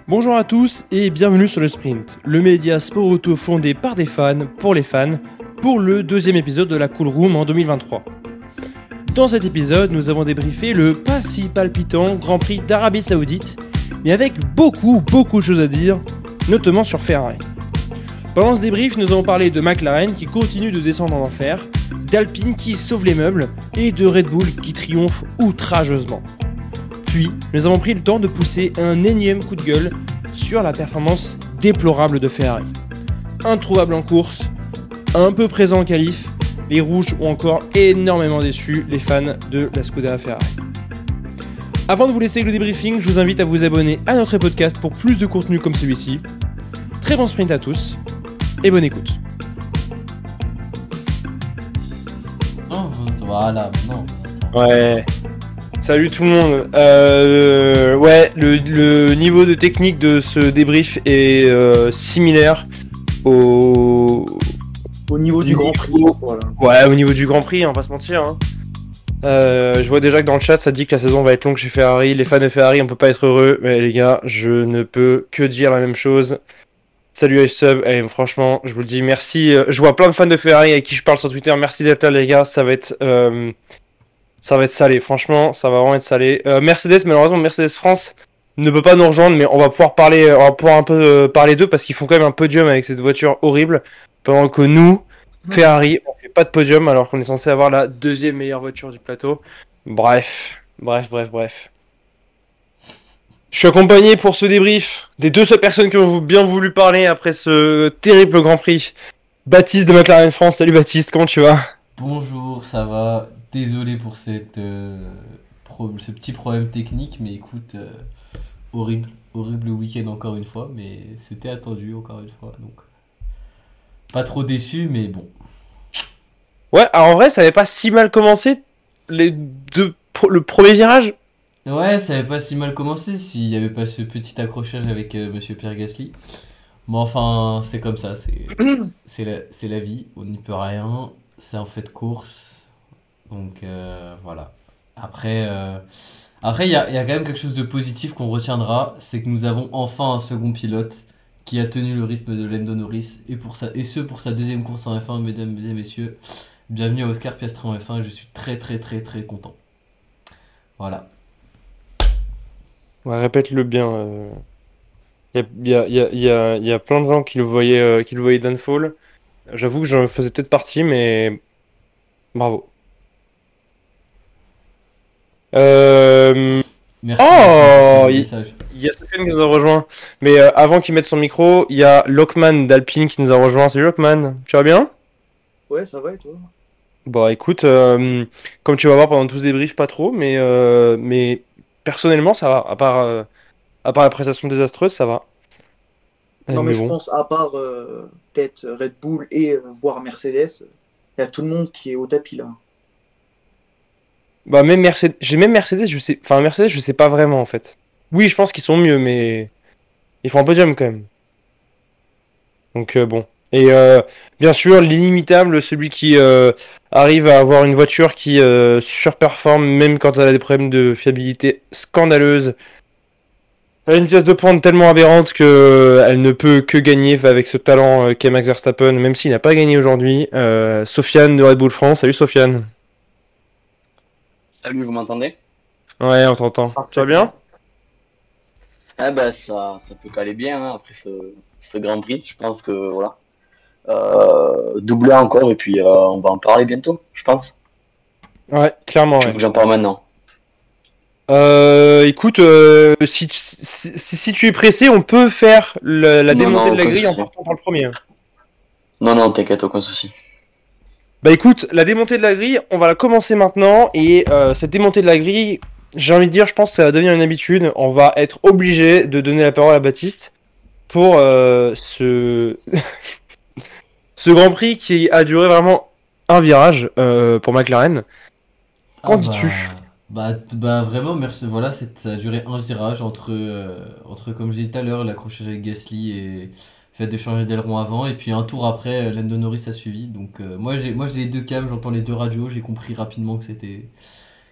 Bonjour à tous et bienvenue sur le Sprint, le média sport auto fondé par des fans, pour le deuxième épisode de la Cool Room en 2023. Dans cet épisode, nous avons débriefé le pas si palpitant Grand Prix d'Arabie Saoudite, mais avec beaucoup de choses à dire, notamment sur Ferrari. Pendant ce débrief, nous avons parlé de McLaren qui continue de descendre en enfer, d'Alpine qui sauve les meubles et de Red Bull qui triomphe outrageusement. Puis, nous avons pris le temps de pousser un énième coup de gueule sur la performance déplorable de Ferrari. Introuvable en course, un peu présent en qualif, les rouges ont encore énormément déçu les fans de la Scuderia Ferrari. Avant de vous laisser avec le débriefing, je vous invite à vous abonner à notre podcast pour plus de contenu comme celui-ci. Très bon sprint à tous et bonne écoute. Non, voilà, non. Ouais. Salut tout le monde. Le niveau de technique de ce débrief est similaire au niveau du Grand Prix. Voilà. Ouais, au niveau du Grand Prix, on va pas se mentir. Hein. Je vois déjà que dans le chat, ça dit que la saison va être longue chez Ferrari. Les fans de Ferrari, on peut pas être heureux. Mais les gars, je ne peux que dire la même chose. Salut iSub, et franchement, je vous le dis, merci. Je vois plein de fans de Ferrari avec qui je parle sur Twitter. Merci d'être là, les gars. Ça va être salé, franchement, ça va vraiment être salé. Mercedes, malheureusement, Mercedes France ne peut pas nous rejoindre, mais on va pouvoir un peu parler d'eux parce qu'ils font quand même un podium avec cette voiture horrible. Pendant que nous, Ferrari, on fait pas de podium alors qu'on est censé avoir la deuxième meilleure voiture du plateau. Bref. Je suis accompagné pour ce débrief des deux seules personnes qui ont bien voulu parler après ce terrible Grand Prix. Baptiste de McLaren France. Salut Baptiste, comment tu vas ? Bonjour, ça va. Désolé pour ce petit problème technique, mais écoute, horrible week-end encore une fois, mais c'était attendu encore une fois, donc pas trop déçu, mais bon. Ouais, alors en vrai, ça avait pas si mal commencé le premier virage. Ouais, ça avait pas si mal commencé s'il y avait pas ce petit accrochage avec Monsieur Pierre Gasly. Mais enfin, c'est comme ça, c'est la vie, on n'y peut rien, c'est un fait de course. Donc voilà. Après, il y a quand même quelque chose de positif qu'on retiendra, c'est que nous avons enfin un second pilote qui a tenu le rythme de Lando Norris et ce pour sa deuxième course en F1, mesdames et messieurs. Bienvenue à Oscar Piastri en F1 et je suis très content. Voilà. Ouais, répète-le bien. Il y a plein de gens qui le voyaient downfall. J'avoue que j'en faisais peut-être partie, mais bravo. Merci Oh, pour le message. il y a Sofiane qui nous a rejoint. Mais avant qu'il mette son micro, il y a Lockman d'Alpine qui nous a rejoint. Salut Lockman, tu vas bien ? Ouais, ça va et toi ? Bon, écoute, comme tu vas voir pendant tout ce débrief, pas trop, mais personnellement, ça va. À part la prestation désastreuse, ça va. Non, mais Mais je bon. pense, à part peut-être Red Bull et voire Mercedes, il y a tout le monde qui est au tapis là. Bah, même Mercedes, Mercedes, je sais pas vraiment en fait. Oui, je pense qu'ils sont mieux, mais ils font un podium quand même. Donc bon. Et bien sûr, l'inimitable, celui qui arrive à avoir une voiture qui surperforme même quand elle a des problèmes de fiabilité scandaleuses. Elle a une vitesse de pointe tellement aberrante que elle ne peut que gagner avec ce talent qu'est Max Verstappen, même s'il n'a pas gagné aujourd'hui. Sofiane de Red Bull France. Salut Sofiane. Salut, vous m'entendez? Ouais, on t'entend. Tu vas bien? Ah bah ça peut caler bien hein, après ce Grand Prix. Je pense que voilà. Doubler encore et puis on va en parler bientôt, je pense. Ouais, clairement. Je veux Ouais. que j'en parle maintenant. Écoute, si tu es pressé, on peut faire la démontée de la aucun grille en souci. partant par le premier. Non, t'inquiète, aucun souci. Bah écoute, la démontée de la grille, on va la commencer maintenant. Et cette démontée de la grille, j'ai envie de dire, je pense que ça va devenir une habitude. On va être obligé de donner la parole à Baptiste pour ce Grand Prix qui a duré vraiment un virage pour McLaren. Qu'en dis-tu ? Bah vraiment merci, voilà, ça a duré un virage entre comme j'ai dit tout à l'heure, l'accrochage avec Gasly et le fait de changer d'aileron avant, et puis un tour après Lando Norris a suivi. Donc moi j'ai les deux cams, j'entends les deux radios, j'ai compris rapidement que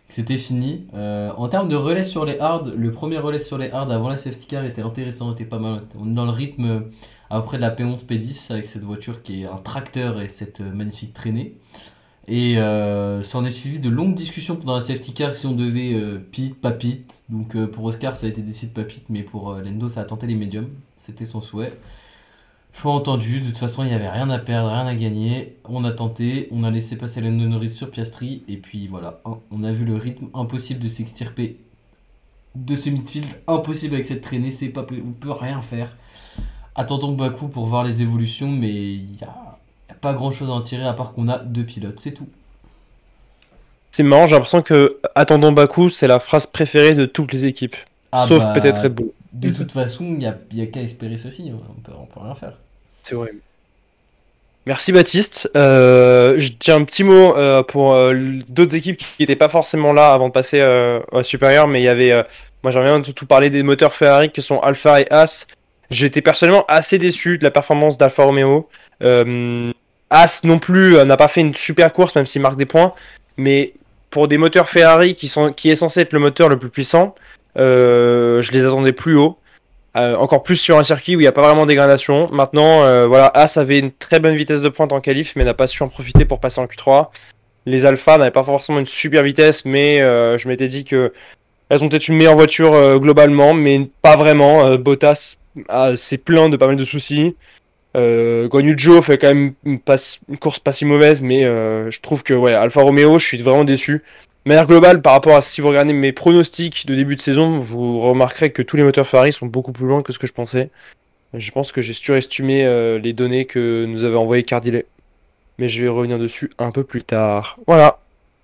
C'était fini. En termes de relais sur les hards, le premier relais sur les hards avant la safety car était intéressant, était pas mal. On est dans le rythme après de la P11 P10 avec cette voiture qui est un tracteur et cette magnifique traînée. Et ça en est suivi de longues discussions pendant la safety car si on devait pit, pas pit. Donc pour Oscar ça a été décidé pas pit, mais pour Lando ça a tenté les médiums. C'était son souhait. Choix entendu, de toute façon il n'y avait rien à perdre, rien à gagner. On a tenté, on a laissé passer Lando Norris sur Piastri. Et puis voilà, on a vu le rythme impossible de s'extirper de ce midfield. Impossible avec cette traînée, on peut rien faire. Attendons Bakou pour voir les évolutions, mais il y a pas grand chose à en tirer à part qu'on a 2 pilotes, c'est tout. C'est marrant, j'ai l'impression que attendons Bakou, c'est la phrase préférée de toutes les équipes. Sauf peut-être Red Bull. De toute façon, il y a qu'à espérer ceci, on peut rien faire. C'est vrai. Merci Baptiste. Je tiens un petit mot pour d'autres équipes qui n'étaient pas forcément là avant de passer au supérieur, mais il y avait, moi j'aimerais bien tout parler des moteurs Ferrari qui sont Alpha et As. J'étais personnellement assez déçu de la performance d'Alfa Romeo. As non plus n'a pas fait une super course, même s'il marque des points, mais pour des moteurs Ferrari qui est censé être le moteur le plus puissant, je les attendais plus haut. Encore plus sur un circuit où il n'y a pas vraiment de dégradation. Maintenant, voilà, As avait une très bonne vitesse de pointe en qualif, mais n'a pas su en profiter pour passer en Q3. Les Alpha n'avaient pas forcément une super vitesse, mais je m'étais dit que elles ont peut-être une meilleure voiture globalement, mais pas vraiment. Bottas s'est plaint de pas mal de soucis. Guan Yu Zhou fait quand même une course pas si mauvaise, mais je trouve que ouais, Alfa Romeo, je suis vraiment déçu. De manière globale, par rapport à si vous regardez mes pronostics de début de saison, vous remarquerez que tous les moteurs Ferrari sont beaucoup plus loin que ce que je pensais. Je pense que j'ai surestimé les données que nous avait envoyé Cardillet. Mais je vais revenir dessus un peu plus tard. Voilà.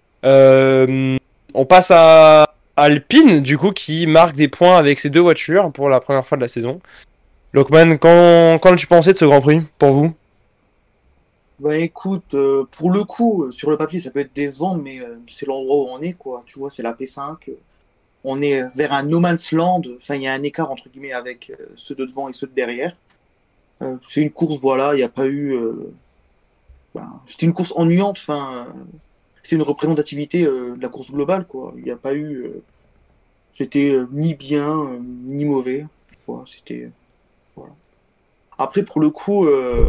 On passe à Alpine, du coup, qui marque des points avec ces deux voitures pour la première fois de la saison. Lockman, quand tu pensais de ce Grand Prix, pour vous? Bah écoute, pour le coup, sur le papier, ça peut être décevant, mais c'est l'endroit où on est, quoi. Tu vois, c'est la P5. On est vers un no man's land. Enfin, il y a un écart, entre guillemets, avec ceux de devant et ceux de derrière. C'est une course, voilà, il n'y a pas eu... c'était une course ennuyante. Enfin, c'est une représentativité de la course globale, quoi. Il n'y a pas eu... c'était ni bien, ni mauvais. Voilà, c'était... voilà. Après, pour le coup...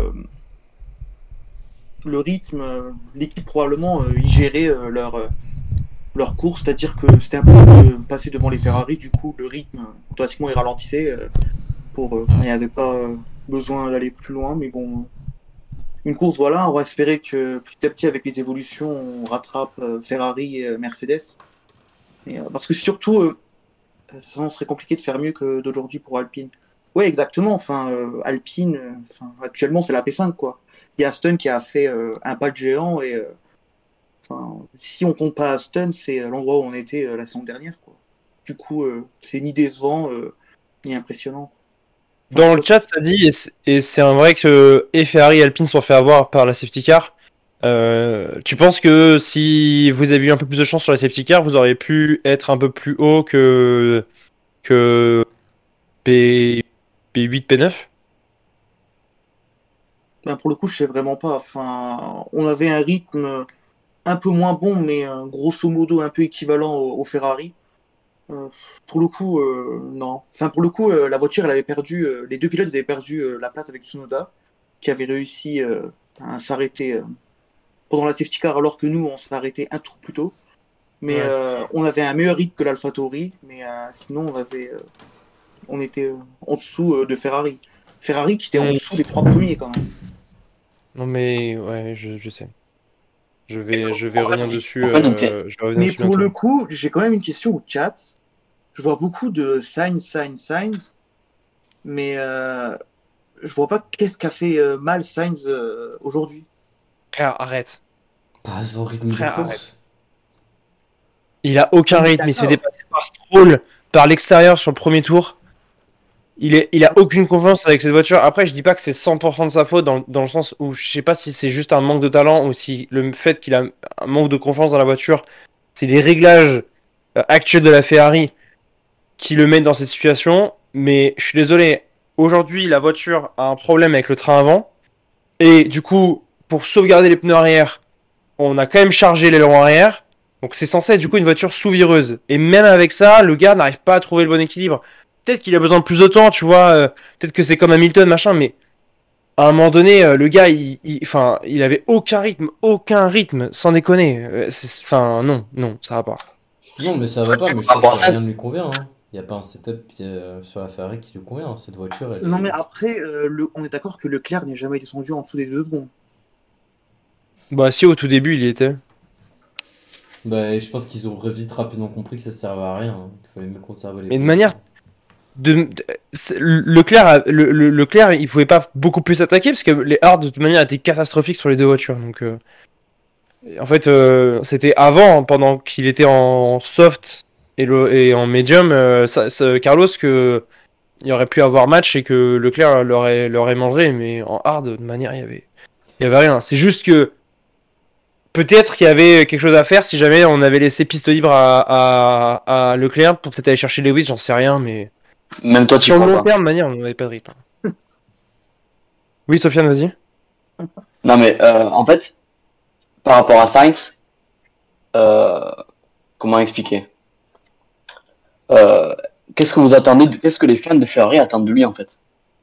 le rythme, l'équipe probablement ils géraient leur course, c'est-à-dire que c'était impossible de passer devant les Ferrari, du coup le rythme automatiquement il ralentissait il n'y avait pas besoin d'aller plus loin, mais bon, une course voilà, on va espérer que petit à petit avec les évolutions on rattrape Ferrari et Mercedes, parce que surtout ça serait compliqué de faire mieux que d'aujourd'hui pour Alpine. Ouais exactement, enfin Alpine, actuellement c'est la P5 quoi. Il y a Aston qui a fait un pas de géant et si on compte pas Aston, c'est l'endroit où on était la saison dernière, quoi. Du coup, c'est ni décevant ni impressionnant. Dans le chat, ça dit, et c'est un vrai que Ferrari et Alpine sont fait avoir par la safety car. Tu penses que si vous avez eu un peu plus de chance sur la safety car, vous auriez pu être un peu plus haut que P8, P9? Ben, pour le coup, je sais vraiment pas. Enfin, on avait un rythme un peu moins bon, mais grosso modo un peu équivalent au Ferrari. Pour le coup, non. Enfin, pour le coup, la voiture, elle avait perdu. Les deux pilotes avaient perdu la place avec Tsunoda, qui avait réussi à s'arrêter pendant la safety car, alors que nous, on s'est arrêté un tour plus tôt. Mais on avait un meilleur rythme que l'AlphaTauri, mais sinon, on était en dessous de Ferrari. Ferrari qui était en dessous des 3 premiers quand même. Non mais ouais, je sais. Je vais revenir dessus. Mais pour le coup, j'ai quand même une question au chat. Je vois beaucoup de Sainz, mais je vois pas qu'est-ce qu'a fait mal Sainz aujourd'hui. Frère, arrête. Pas au rythme de Frère, course. arrête. Il a aucun rythme, il s'est dépassé par Stroll par l'extérieur sur le premier tour. Il a aucune confiance avec cette voiture. Après, je dis pas que c'est 100% de sa faute dans le sens où je sais pas si c'est juste un manque de talent ou si le fait qu'il a un manque de confiance dans la voiture, c'est les réglages actuels de la Ferrari qui le mettent dans cette situation. Mais je suis désolé, aujourd'hui la voiture a un problème avec le train avant et du coup, pour sauvegarder les pneus arrière, on a quand même chargé l'aileron arrière. Donc c'est censé être du coup une voiture sous-vireuse. Et même avec ça, le gars n'arrive pas à trouver le bon équilibre. Peut-être qu'il a besoin de plus de temps, tu vois. Peut-être que c'est comme Hamilton, machin, mais à un moment donné, le gars, enfin, il avait aucun rythme, sans déconner. Enfin, non, non, ça va pas. Non, mais ça va pas, mais je Par pense rapport que à ça, rien ne lui convient. Hein. Il n'y a pas un setup sur la Ferrari qui lui convient. Hein. Cette voiture, elle Non, mais est. après, on est d'accord que Leclerc n'est jamais descendu en dessous des 2 secondes. Bah si, au tout début, il y était. Bah, je pense qu'ils ont vite rapidement compris que ça servait à rien. Hein. Qu'il fallait mieux conserver les Mais de positions. manière Leclerc, Leclerc, il pouvait pas beaucoup plus attaquer parce que les hards de toute manière étaient catastrophiques sur les deux voitures. Donc, en fait, c'était avant, pendant qu'il était en soft et en medium, Carlos, que il aurait pu avoir match et que Leclerc l'aurait mangé, mais en hard de manière il y avait rien. C'est juste que peut-être qu'il y avait quelque chose à faire si jamais on avait laissé piste libre à Leclerc pour peut-être aller chercher Lewis, j'en sais rien, mais même toi, tu sur le crois long pas. terme, de manière, on n'avait pas de rythme. Oui, Sofiane, vas-y. Non, mais en fait, par rapport à Sainz, euh, comment expliquer? Euh, Qu'est-ce que vous attendez qu'est-ce que les fans de Ferrari attendent de lui en fait?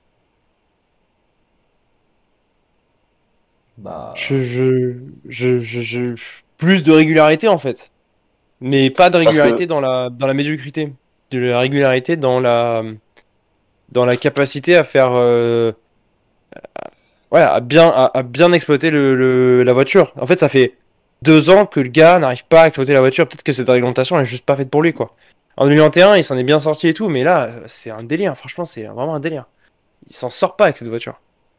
Bah. Je plus de régularité en fait, mais pas de Parce régularité que dans la médiocrité, de la régularité dans la capacité à faire, ouais, à bien exploiter la voiture. En fait, ça fait 2 ans que le gars n'arrive pas à exploiter la voiture. Peut-être que cette réglementation est juste pas faite pour lui quoi. En 2021, il s'en est bien sorti et tout, mais là, c'est un délire. Franchement, c'est vraiment un délire. Il s'en sort pas avec cette voiture.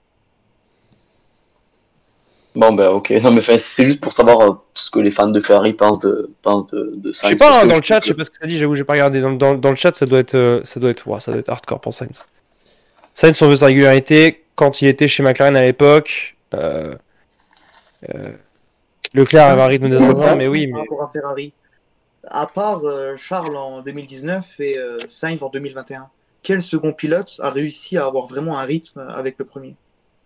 bon ben ok, non mais enfin, c'est juste pour savoir ce que les fans de Ferrari pensent de Je sais Sainz parce pas, hein, que dans je le chat, trouve je sais que pas ce que t'as dit, j'avoue, j'ai pas regardé. Dans le chat, ouah, ça doit être hardcore pour Sainz. Sainz, on veut sa régularité. Quand il était chez McLaren à l'époque, euh, Leclerc avait un rythme de zinzin, mais oui, Par mais. rapport à Ferrari. À part Charles en 2019 et Sainz en 2021, quel second pilote a réussi à avoir vraiment un rythme avec le premier?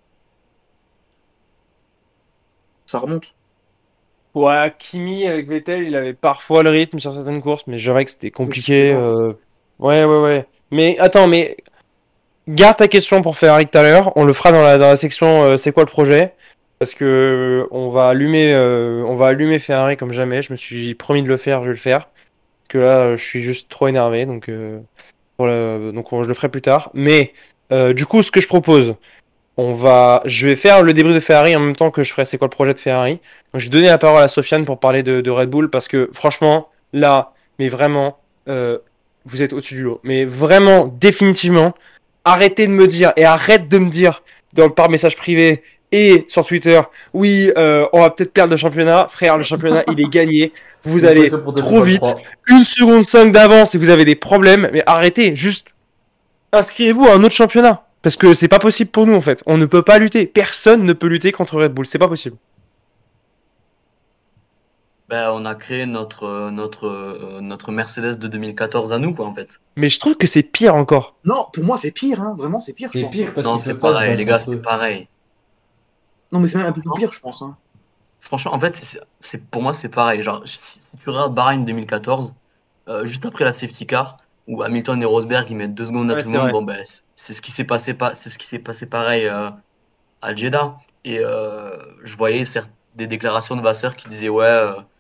Ça remonte. Ouais, Kimi avec Vettel, il avait parfois le rythme sur certaines courses, mais je dirais que c'était Mais c'était compliqué. lent. Ouais, ouais, ouais. Mais attends, mais garde ta question pour Ferrari tout à l'heure. On le fera dans la section c'est quoi le projet? Parce que on va allumer Ferrari comme jamais. Je me suis promis de le faire, je vais le faire. Parce que là, je suis juste trop énervé, donc je le ferai plus tard. Mais du coup, ce que je propose, je vais faire le débrief de Ferrari en même temps que je ferai c'est quoi le projet de Ferrari. Donc, j'ai donné la parole à Sofiane pour parler de Red Bull parce que franchement, là, mais vraiment, vous êtes au-dessus du lot. Mais vraiment, définitivement, arrêtez de me dire et arrête de me dire par message privé et sur Twitter, oui, on va peut-être perdre le championnat. Frère, le championnat, il est gagné. Vous Une allez pression pour trop vite. 2023. 1 seconde 5 d'avance et vous avez des problèmes. Mais arrêtez, juste inscrivez-vous à un autre championnat. Parce que c'est pas possible pour nous en fait. On ne peut pas lutter. Personne ne peut lutter contre Red Bull. C'est pas possible. Ben, on a créé notre Mercedes de 2014 à nous, quoi, en fait. Mais je trouve que c'est pire encore. Non, pour moi, c'est pire, hein. Vraiment, c'est pire, je C'est pense. pire parce Non, qu'ils c'est peuvent pas se pareil, battre les gars, entre c'est eux. pareil. Non, mais c'est même un peu plus Non. pire, je pense. Hein. Franchement, en fait, pour moi, c'est pareil. Genre, si tu regardes Bahreïn 2014, juste après la safety car, où Hamilton et Rosberg, ils mettent 2 secondes à Ouais, tout le c'est monde, vrai. bon, ben, c'est ce qui s'est passé, c'est ce qui s'est passé pareil à Jeddah. Et je voyais des déclarations de Vasseur qui disaient, ouais,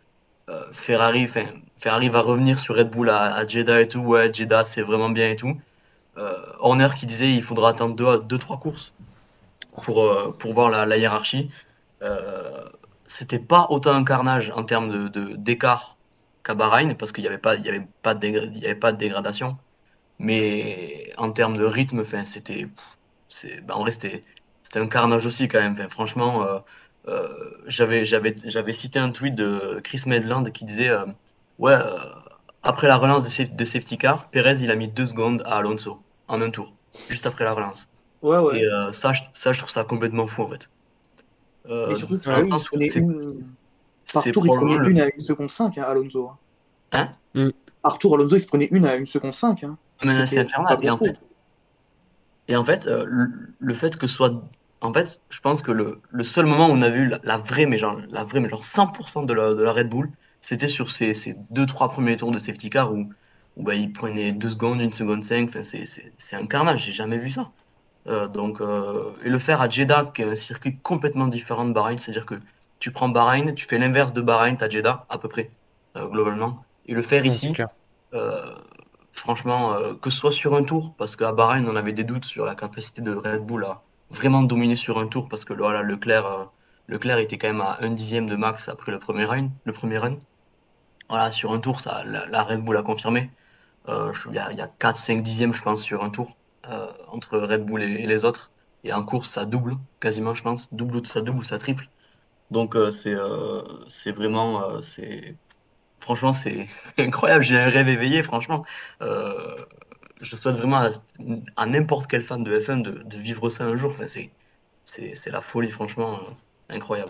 Ferrari va revenir sur Red Bull à Jeddah et tout. Ouais, Jeddah, c'est vraiment bien et tout. Horner qui disait il faudra attendre 2-3 courses pour voir la hiérarchie. Euh, C'était pas autant un carnage en termes d'écart qu'à Bahreïn parce qu'il n'y avait pas, il y avait pas de dégradation. Mais en termes de rythme, enfin, en vrai, c'était un carnage aussi quand même. Enfin, franchement, j'avais cité un tweet de Chris Medland qui disait ouais, après la relance de safety car, Perez il a mis 2 secondes à Alonso en un tour, juste après la relance. Ouais, Et ouais. ça, je trouve ça complètement fou en fait. Et surtout Dans le que lui, il se sens où prenait une. Par c'est tour, il se probablement prenait une à 1 seconde 5, hein, Alonso. Hein. Hein? Mm. Par tour, Alonso, il se prenait une à 1 seconde 5. Hein. Mais c'est C'était pas infernal. Et pour faux. en fait, le fait que ce soit. En fait, je pense que le seul moment où on a vu la vraie, mais genre 100% de la Red Bull, c'était sur ces 2-3 premiers tours de safety car où bah, il prenait 2 secondes, 1 seconde 5. Enfin, c'est un carnage, j'ai jamais vu ça. Et le faire à Jeddah, qui est un circuit complètement différent de Bahreïn, c'est-à-dire que tu prends Bahreïn, tu fais l'inverse de Bahreïn, t'as Jeddah, à peu près, globalement. Et le faire Ouais, c'est ici, clair. euh, franchement, que ce soit sur un tour, parce qu'à Bahreïn, on avait des doutes sur la capacité de Red Bull à vraiment dominer sur un tour, parce que voilà, Leclerc était quand même à un dixième de max après le premier run. Voilà, sur un tour, la Red Bull a confirmé. Il y a 4-5 dixièmes, je pense, sur un tour, entre Red Bull et les autres. Et en course, ça double, quasiment, je pense. Double ou ça triple. Donc, c'est vraiment. Franchement, c'est incroyable. J'ai un rêve éveillé, franchement. Euh, je souhaite vraiment à n'importe quel fan de F1 de vivre ça un jour. Enfin, c'est la folie, franchement, incroyable.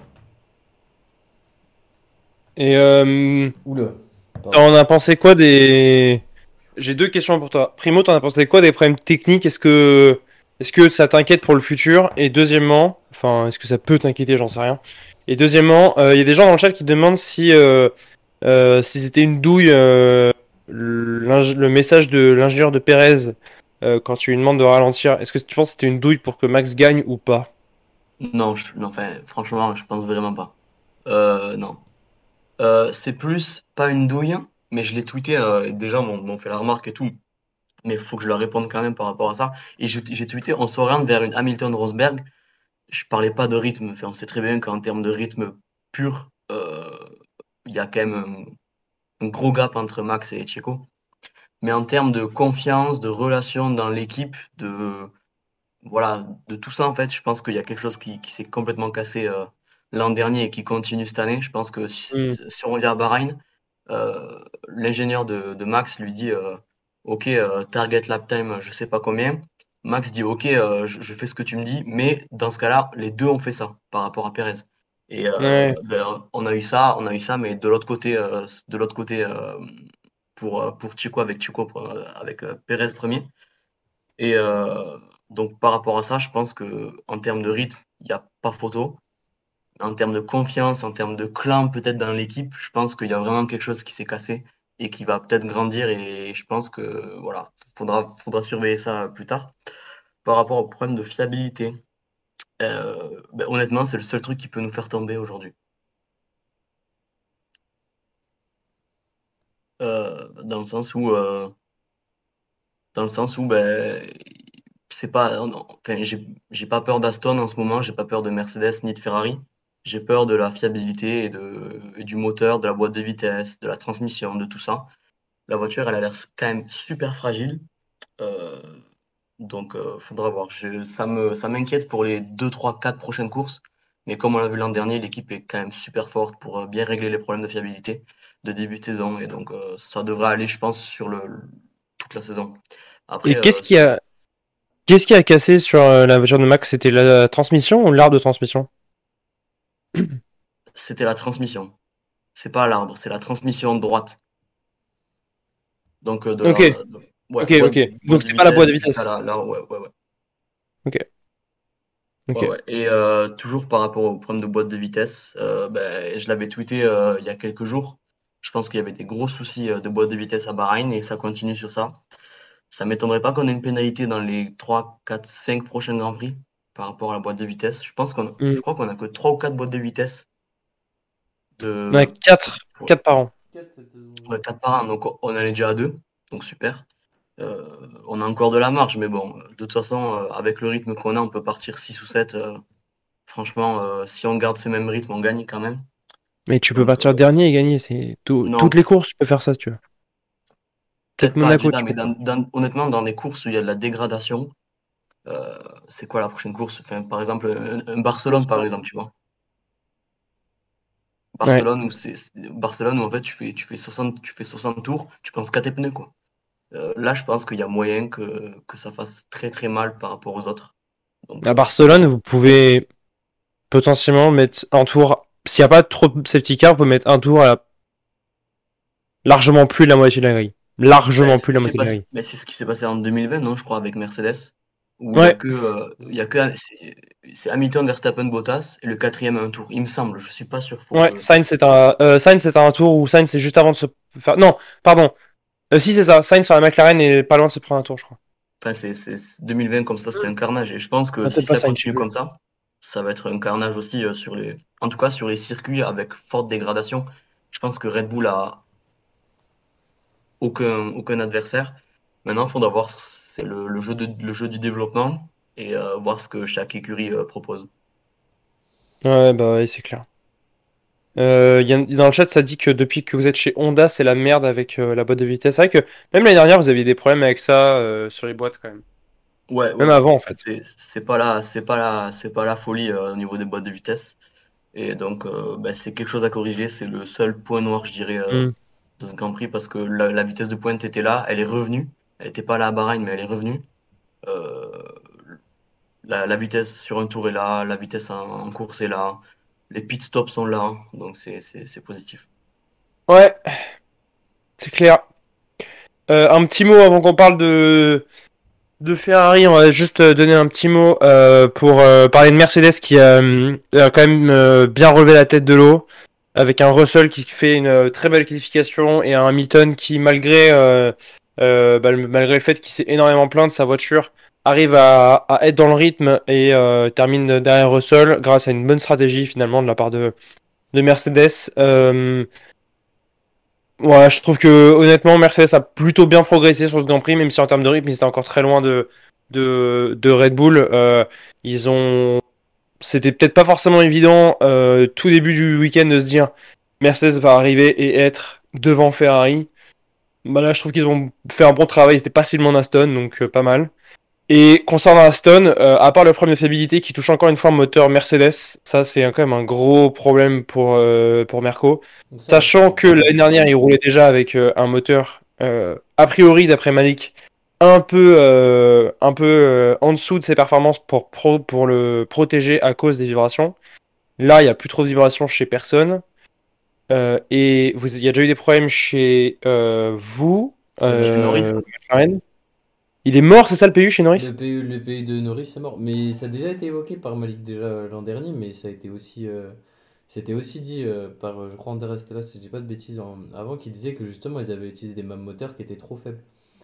Et Oula. Pardon. on a pensé quoi des... J'ai deux questions pour toi. Primo, t'en as pensé quoi des problèmes techniques? Est-ce que ça t'inquiète pour le futur? Et deuxièmement, enfin, est-ce que ça peut t'inquiéter? J'en sais rien. Et deuxièmement, il y a des gens dans le chat qui demandent si c'était une douille, le message de l'ingénieur de Pérez quand tu lui demandes de ralentir. Est-ce que tu penses que c'était une douille pour que Max gagne ou pas? Non, non, enfin, franchement, je pense vraiment pas. Non. C'est plus pas une douille, mais je l'ai tweeté, et des gens m'ont fait la remarque et tout. Mais il faut que je leur réponde quand même par rapport à ça. Et j'ai tweeté, on s'oriente vers une Hamilton-Rosberg. Je parlais pas de rythme. Enfin, on sait très bien qu'en termes de rythme pur, il y a quand même un gros gap entre Max et Checo. Mais en termes de confiance, de relation dans l'équipe, voilà, de tout ça, en fait, je pense qu'il y a quelque chose qui s'est complètement cassé l'an dernier et qui continue cette année. Je pense que Hmm. si on revient à Bahreïn, l'ingénieur de Max lui dit OK, target lap time, je sais pas combien. Max dit OK, je fais ce que tu me dis, mais dans ce cas-là, les deux ont fait ça par rapport à Perez. Et Ouais. ben, on a eu ça, mais de l'autre côté, pour Chico avec Chico, avec Perez premier. Et donc par rapport à ça, je pense que en termes de rythme, il n'y a pas photo. En termes de confiance, en termes de clan peut-être dans l'équipe, je pense qu'il y a vraiment quelque chose qui s'est cassé et qui va peut-être grandir. Et je pense que voilà, faudra surveiller ça plus tard. Par rapport au problème de fiabilité, ben, honnêtement, c'est le seul truc qui peut nous faire tomber aujourd'hui. Dans le sens où, ben, c'est pas, enfin, j'ai pas peur d'Aston en ce moment, j'ai pas peur de Mercedes ni de Ferrari. J'ai peur de la fiabilité et du moteur, de la boîte de vitesse, de la transmission, de tout ça. La voiture, elle a l'air quand même super fragile. Euh, donc, faudra voir. Ça m'inquiète pour les 2, 3, 4 prochaines courses. Mais comme on l'a vu l'an dernier, l'équipe est quand même super forte pour bien régler les problèmes de fiabilité de début de saison. Et donc, ça devrait aller, je pense, sur toute la saison. Et Après, qu'est-ce qui a cassé sur la voiture de Max? C'était la transmission ou l'arbre de transmission? c'était la transmission. C'est pas l'arbre, c'est la transmission droite. Donc, Ok, ouais, ok, ok. boîte Donc de c'est pas la boîte vitesse de jusqu'à vitesse. ouais, ouais, ouais. Ok, Ouais, ok. ouais. Et toujours par rapport au problème de boîte de vitesse, ben, je l'avais tweeté il y a quelques jours. Je pense qu'il y avait des gros soucis de boîte de vitesse à Bahreïn et ça continue sur ça. Ça m'étonnerait pas qu'on ait une pénalité dans les 3, 4, 5 prochains Grands Prix par rapport à la boîte de vitesse. Hmm. Je crois qu'on a que 3 ou 4 boîtes de vitesse On a de, quatre, pour, quatre par an. 4 cette saison. ouais, 4 par an. Donc on en est déjà à 2, donc super. On a encore de la marge, mais bon, de toute façon, avec le rythme qu'on a, on peut partir 6 ou 7. Franchement, si on garde ce même rythme, on gagne quand même. Mais tu peux Donc, partir dernier et gagner. non, Toutes les courses, tu peux faire ça, tu vois. Peut-être peut-être pas à Monaco, Jeddah, tu mais peux pas. honnêtement, dans des courses où il y a de la dégradation, c'est quoi la prochaine course? Enfin, par exemple, un Barcelone, par exemple, tu vois. Ouais. Barcelone où en fait tu fais 60 tours, tu penses qu'à tes pneus, quoi. Là, je pense qu'il y a moyen que ça fasse très très mal par rapport aux autres. Donc, À Barcelone, vous pouvez potentiellement mettre un tour. S'il n'y a pas trop de safety car, vous pouvez mettre un tour largement plus de la moitié de la grille. ben, Largement plus de la moitié de la grille. c'est ce qui s'est passé en 2020, non, je crois, avec Mercedes. où il y a Ouais. c'est Hamilton, Verstappen, Bottas, et le quatrième à un tour, il me semble, je suis pas sûr. Ouais, Sainz c'est un tour où Sainz c'est juste avant de se faire. Non, pardon. Si c'est ça, Sainz sur la McLaren est pas loin de se prendre un tour, je crois. Enfin, 2020 comme ça, c'était un carnage. Et je pense que Ah, si peut-être pas ça Sainz, je sais continue plus. comme ça va être un carnage aussi en tout cas sur les circuits avec forte dégradation. Je pense que Red Bull a aucun adversaire. Maintenant, il faudra voir c'est le jeu du développement et voir ce que chaque écurie propose. Ouais, bah ouais, c'est clair. Dans le chat, ça dit que depuis que vous êtes chez Honda, c'est la merde avec la boîte de vitesse. C'est vrai que même l'année dernière, vous aviez des problèmes avec ça sur les boîtes quand même. Ouais, Même ouais. avant, en fait. C'est pas la folie au niveau des boîtes de vitesse. Et donc, bah, c'est quelque chose à corriger. C'est le seul point noir, je dirais, Hmm. de ce Grand Prix parce que la vitesse de pointe était là, elle est revenue. Elle n'était pas là à Bahreïn, mais elle est revenue. Euh, la vitesse sur un tour est là, la vitesse en course est là, les pit stops sont là, donc c'est positif. Ouais, c'est clair. Un petit mot avant qu'on parle de Ferrari, on va juste donner un petit mot pour parler de Mercedes qui a quand même bien relevé la tête de l'eau, avec un Russell qui fait une très belle qualification et un Hamilton qui, malgré le fait qu'il s'est énormément plaint de sa voiture, arrive à être dans le rythme et termine derrière Russell grâce à une bonne stratégie finalement de la part de Mercedes. Ouais, je trouve que honnêtement Mercedes a plutôt bien progressé sur ce Grand Prix, même si en termes de rythme ils étaient encore très loin de Red Bull. Ils ont, c'était peut-être pas forcément évident tout début du week-end de se dire Mercedes va arriver et être devant Ferrari. Bah là, je trouve qu'ils ont fait un bon travail. Ils étaient pas si loin d'Aston, donc pas mal. Et concernant Aston, à part le problème de fiabilité qui touche encore une fois un moteur Mercedes, ça c'est quand même un gros problème pour Merco. Ça, Sachant c'est que pas l'année dernière, il roulait déjà avec un moteur, a priori, d'après Malik, un peu en dessous de ses performances pour le protéger à cause des vibrations. Là, il n'y a plus trop de vibrations chez personne. Il y a déjà eu des problèmes chez vous, Chez Norris, McLaren. Il est mort, c'est ça le PU chez Norris? le PU de Norris c'est mort. Mais ça a déjà été évoqué par Malik déjà l'an dernier, mais ça a été aussi, c'était aussi dit par, je crois, André Stella, si je dis pas de bêtises, avant, qui disait que justement ils avaient utilisé des mêmes moteurs qui étaient trop faibles.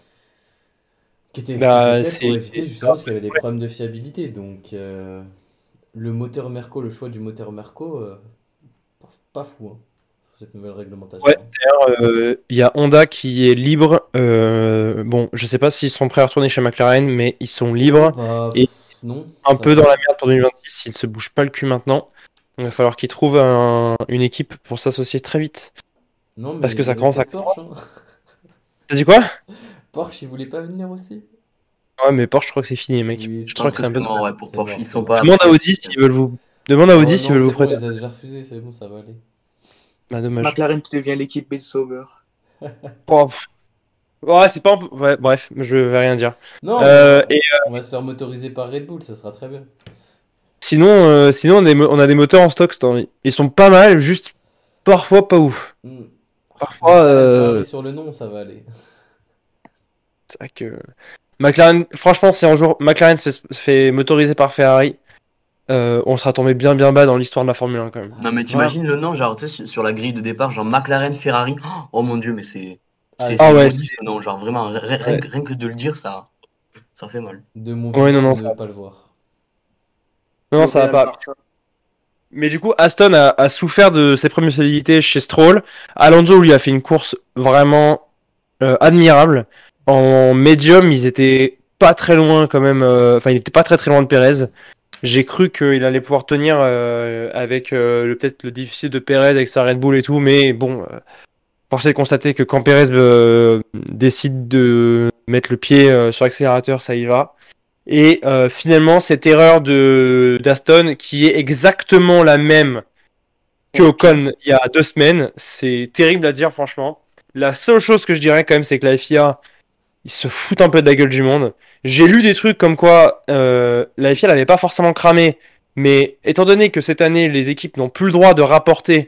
Qui étaient Bah, faibles pour éviter justement parce qu'il y avait des problèmes de fiabilité. Donc le moteur Merco, le choix du moteur Merco, pas fou hein, sur cette nouvelle ouais, réglementation. il y a Honda qui est libre. Bon, je sais pas s'ils sont prêts à retourner chez McLaren, mais ils sont Oh libres bah et non, un ça peu va dans la aller. merde pour 2026 s'ils se bougent pas le cul maintenant. Il va falloir qu'ils trouvent une équipe pour s'associer très vite. Non Parce mais que il y ça avait commence à... peut-être Porsche. Hein. T'as dit quoi? Porsche, il voulait pas venir aussi? Ouais, mais Porsche, je crois que c'est fini, mec. Oui, Je je c'est crois pense que que c'est un mort. c'est peu... mort ouais, pour C'est Porsche. mort, Ils c'est sont mort. pas Demande à prêts. Audi s'ils veulent vous... Demande à Oh Audi s'ils non, veulent vous c'est bon, prêter. il a déjà refusé, c'est bon, ça va aller. Bah, dommage. McLaren qui devient l'équipe B de Sauber. Bon, ouais, c'est pas... Ouais, bref, je vais rien dire. Non, Et on va se faire motoriser par Red Bull, ça sera très bien. sinon on a des moteurs en stock. Ils sont pas mal, juste parfois pas ouf. Hmm. Parfois, McLaren Ferrari sur le nom, ça va aller. c'est vrai que McLaren, franchement, si un jour McLaren se fait motoriser par Ferrari, on sera tombé bien bien bas dans l'histoire de la Formule 1 quand même. Non mais Grave. t'imagines le nom, genre tu sais, sur la grille de départ, genre McLaren Ferrari. Oh mon Dieu, mais Ah, Ah c'est ouais, maudit ce nom, genre vraiment ouais, rien que de le dire, ça fait mal. de mon ouais, non, vivant, non, de ça, ne pas le voir. non, Le ça va Real pas. Barça. Mais du coup, Aston a souffert de ses premières stabilités chez Stroll. Alonso lui a fait une course vraiment admirable. En médium, ils étaient pas très loin quand même. Enfin, il était pas très très loin de Perez. J'ai cru qu'il allait pouvoir tenir avec peut-être le déficit de Perez avec sa Red Bull et tout, mais bon, force est de constater que quand Perez décide de mettre le pied sur l'accélérateur, ça y va. Et finalement, cette erreur de d'Aston, qui est exactement la même que Ocon il y a 2 semaines, c'est terrible à dire franchement. La seule chose que je dirais quand même, c'est que la FIA, ils se foutent un peu de la gueule du monde. J'ai lu des trucs comme quoi la FIA n'avait pas forcément cramé, mais étant donné que cette année, les équipes n'ont plus le droit de rapporter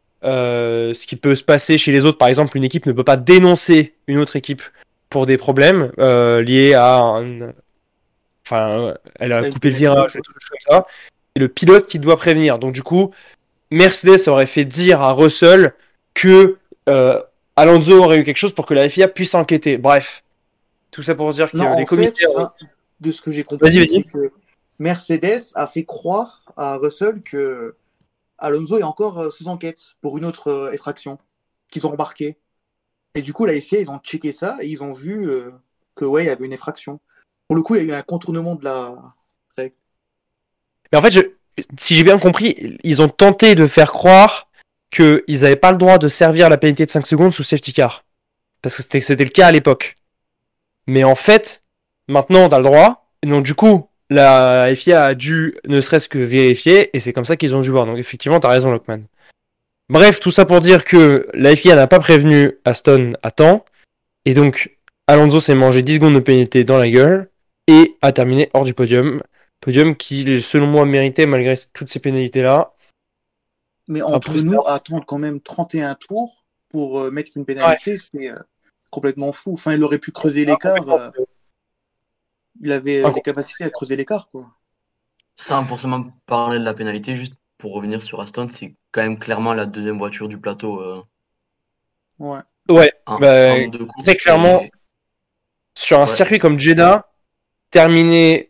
ce qui peut se passer chez les autres, par exemple, une équipe ne peut pas dénoncer une autre équipe pour des problèmes liés à Enfin, elle a Pas une coupé le pénalité, virage, quoi. des trucs comme ça. C'est le pilote qui doit prévenir. Donc du coup, Mercedes aurait fait dire à Russell que Alonso aurait eu quelque chose pour que la FIA puisse enquêter. Bref, tout ça pour dire Non, que les en fait, commissaires. enfin, de ce que j'ai Vas-y, compris, c'est vas-y. que Mercedes a fait croire à Russell que Alonso est encore sous enquête pour une autre effraction qu'ils ont remarqué. Et du coup, la FIA, ils ont checké ça et ils ont vu que ouais, il y avait une effraction. Pour le coup, il y a eu un contournement de la règle. Mais en fait, si j'ai bien compris, ils ont tenté de faire croire qu'ils n'avaient pas le droit de servir la pénalité de 5 secondes sous safety car. Parce que c'était le cas à l'époque. Mais en fait, maintenant, tu as le droit. Et donc, du coup, la FIA a dû ne serait-ce que vérifier. Et c'est comme ça qu'ils ont dû voir. Donc, effectivement, tu as raison, Lockman. Bref, tout ça pour dire que la FIA n'a pas prévenu Aston à temps. Et donc, Alonso s'est mangé 10 secondes de pénalité dans la gueule. Et a terminé hors du podium. Podium qui, selon moi, méritait malgré toutes ces pénalités-là. Mais C'est un peu entre bizarre. nous, attendre quand même 31 tours pour mettre une Ouais. pénalité, c'est complètement fou. Enfin, il aurait pu creuser l'écart. Il avait les capacités à creuser l'écart, quoi. Sans forcément parler de la pénalité, juste pour revenir sur Aston, c'est quand même clairement la deuxième voiture du plateau Ouais. Ouais, en, bah, en deux très courses. clairement, sur un Ouais, circuit comme Jeddah, terminer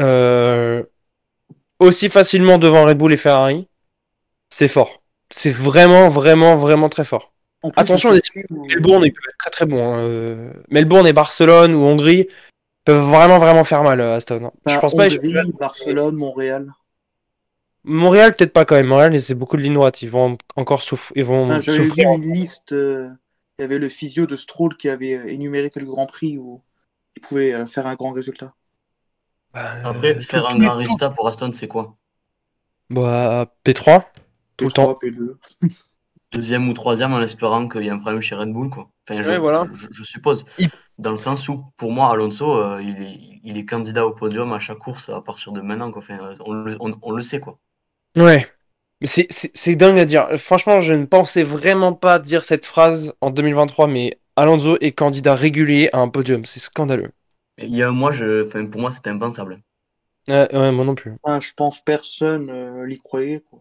aussi facilement devant Red Bull et Ferrari, c'est fort. C'est vraiment, vraiment, vraiment très fort. En plus, le Attention, les circuit où... Melbourne, ils peuvent être très très bons. Hein. Melbourne et Barcelone ou Hongrie peuvent vraiment, vraiment faire mal à Aston. Hein. Je Bah, pense pas échapper. Hongrie, Barcelone, Montréal. Montréal, peut-être pas quand même. Montréal, c'est beaucoup de lignes droites. Ils vont encore souffrir. Ils Enfin, vont j'avais vu souffrir. une liste, il y avait le physio de Stroll qui avait énuméré quelques grands prix où il pouvait faire un grand résultat. Bah, après, faire un grand résultat pour Aston, c'est quoi? bah, P3, tout le temps. P3, P2. Deuxième ou troisième en espérant qu'il y ait un problème chez Red Bull, quoi. Enfin, Ouais, voilà. je suppose. Il- Dans le sens où, pour moi, Alonso, il est candidat au podium à chaque course à partir de maintenant, quoi. Enfin, on le sait, quoi. Ouais. Mais c'est dingue à dire. Franchement, je ne pensais vraiment pas dire cette phrase en 2023, mais Alonso est candidat régulier à un podium. C'est scandaleux. Et il y a un mois, enfin, pour moi, c'était impensable. Ouais, moi non plus. Enfin, je pense personne l'y croyait, quoi.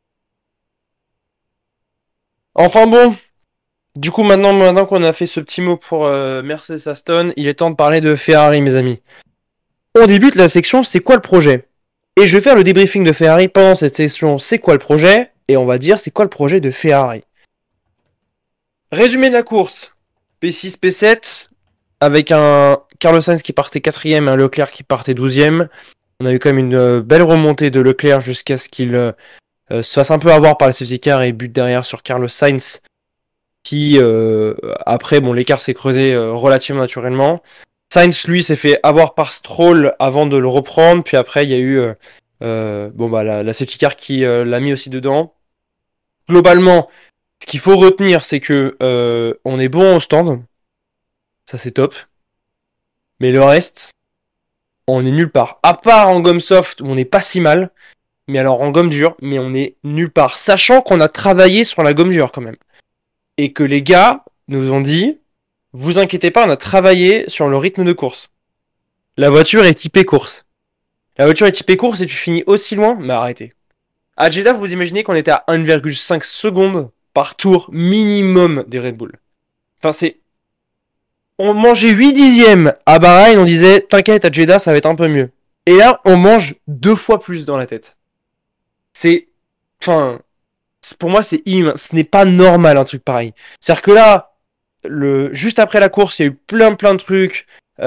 Enfin bon, du coup, maintenant qu'on a fait ce petit mot pour Mercedes Aston, il est temps de parler de Ferrari, mes amis. On débute la section C'est quoi le projet? Et je vais faire le débriefing de Ferrari pendant cette section C'est quoi le projet? Et on va dire c'est quoi le projet de Ferrari. Résumé de la course. P6, P7, avec un Carlos Sainz qui partait 4ème et un Leclerc qui partait 12ème. On a eu quand même une belle remontée de Leclerc jusqu'à ce qu'il se fasse un peu avoir par le safety car et bute derrière sur Carlos Sainz qui après bon l'écart s'est creusé relativement naturellement. Sainz lui s'est fait avoir par Stroll avant de le reprendre, puis après il y a eu bon bah la safety car qui l'a mis aussi dedans. Globalement, ce qu'il faut retenir c'est que on est bon au stand, ça c'est top, mais le reste on est nulle part. À part en gomme soft où on n'est pas si mal, mais alors en gomme dure, mais on est nulle part, sachant qu'on a travaillé sur la gomme dure quand même. Et que les gars nous ont dit, vous inquiétez pas, on a travaillé sur le rythme de course. La voiture est typée course. La voiture est typée course et tu finis aussi loin, mais arrêtez. À Jeddah, vous imaginez qu'on était à 1,5 secondes par tour minimum des Red Bull. Enfin, c'est... On mangeait 8 dixièmes à Bahreïn, on disait, t'inquiète, à Jeddah, ça va être un peu mieux. Et là, on mange 2 fois plus dans la tête. C'est... Enfin... Pour moi, c'est inhumain. Ce n'est pas normal, un truc pareil. C'est-à-dire que là, juste après la course, il y a eu plein de trucs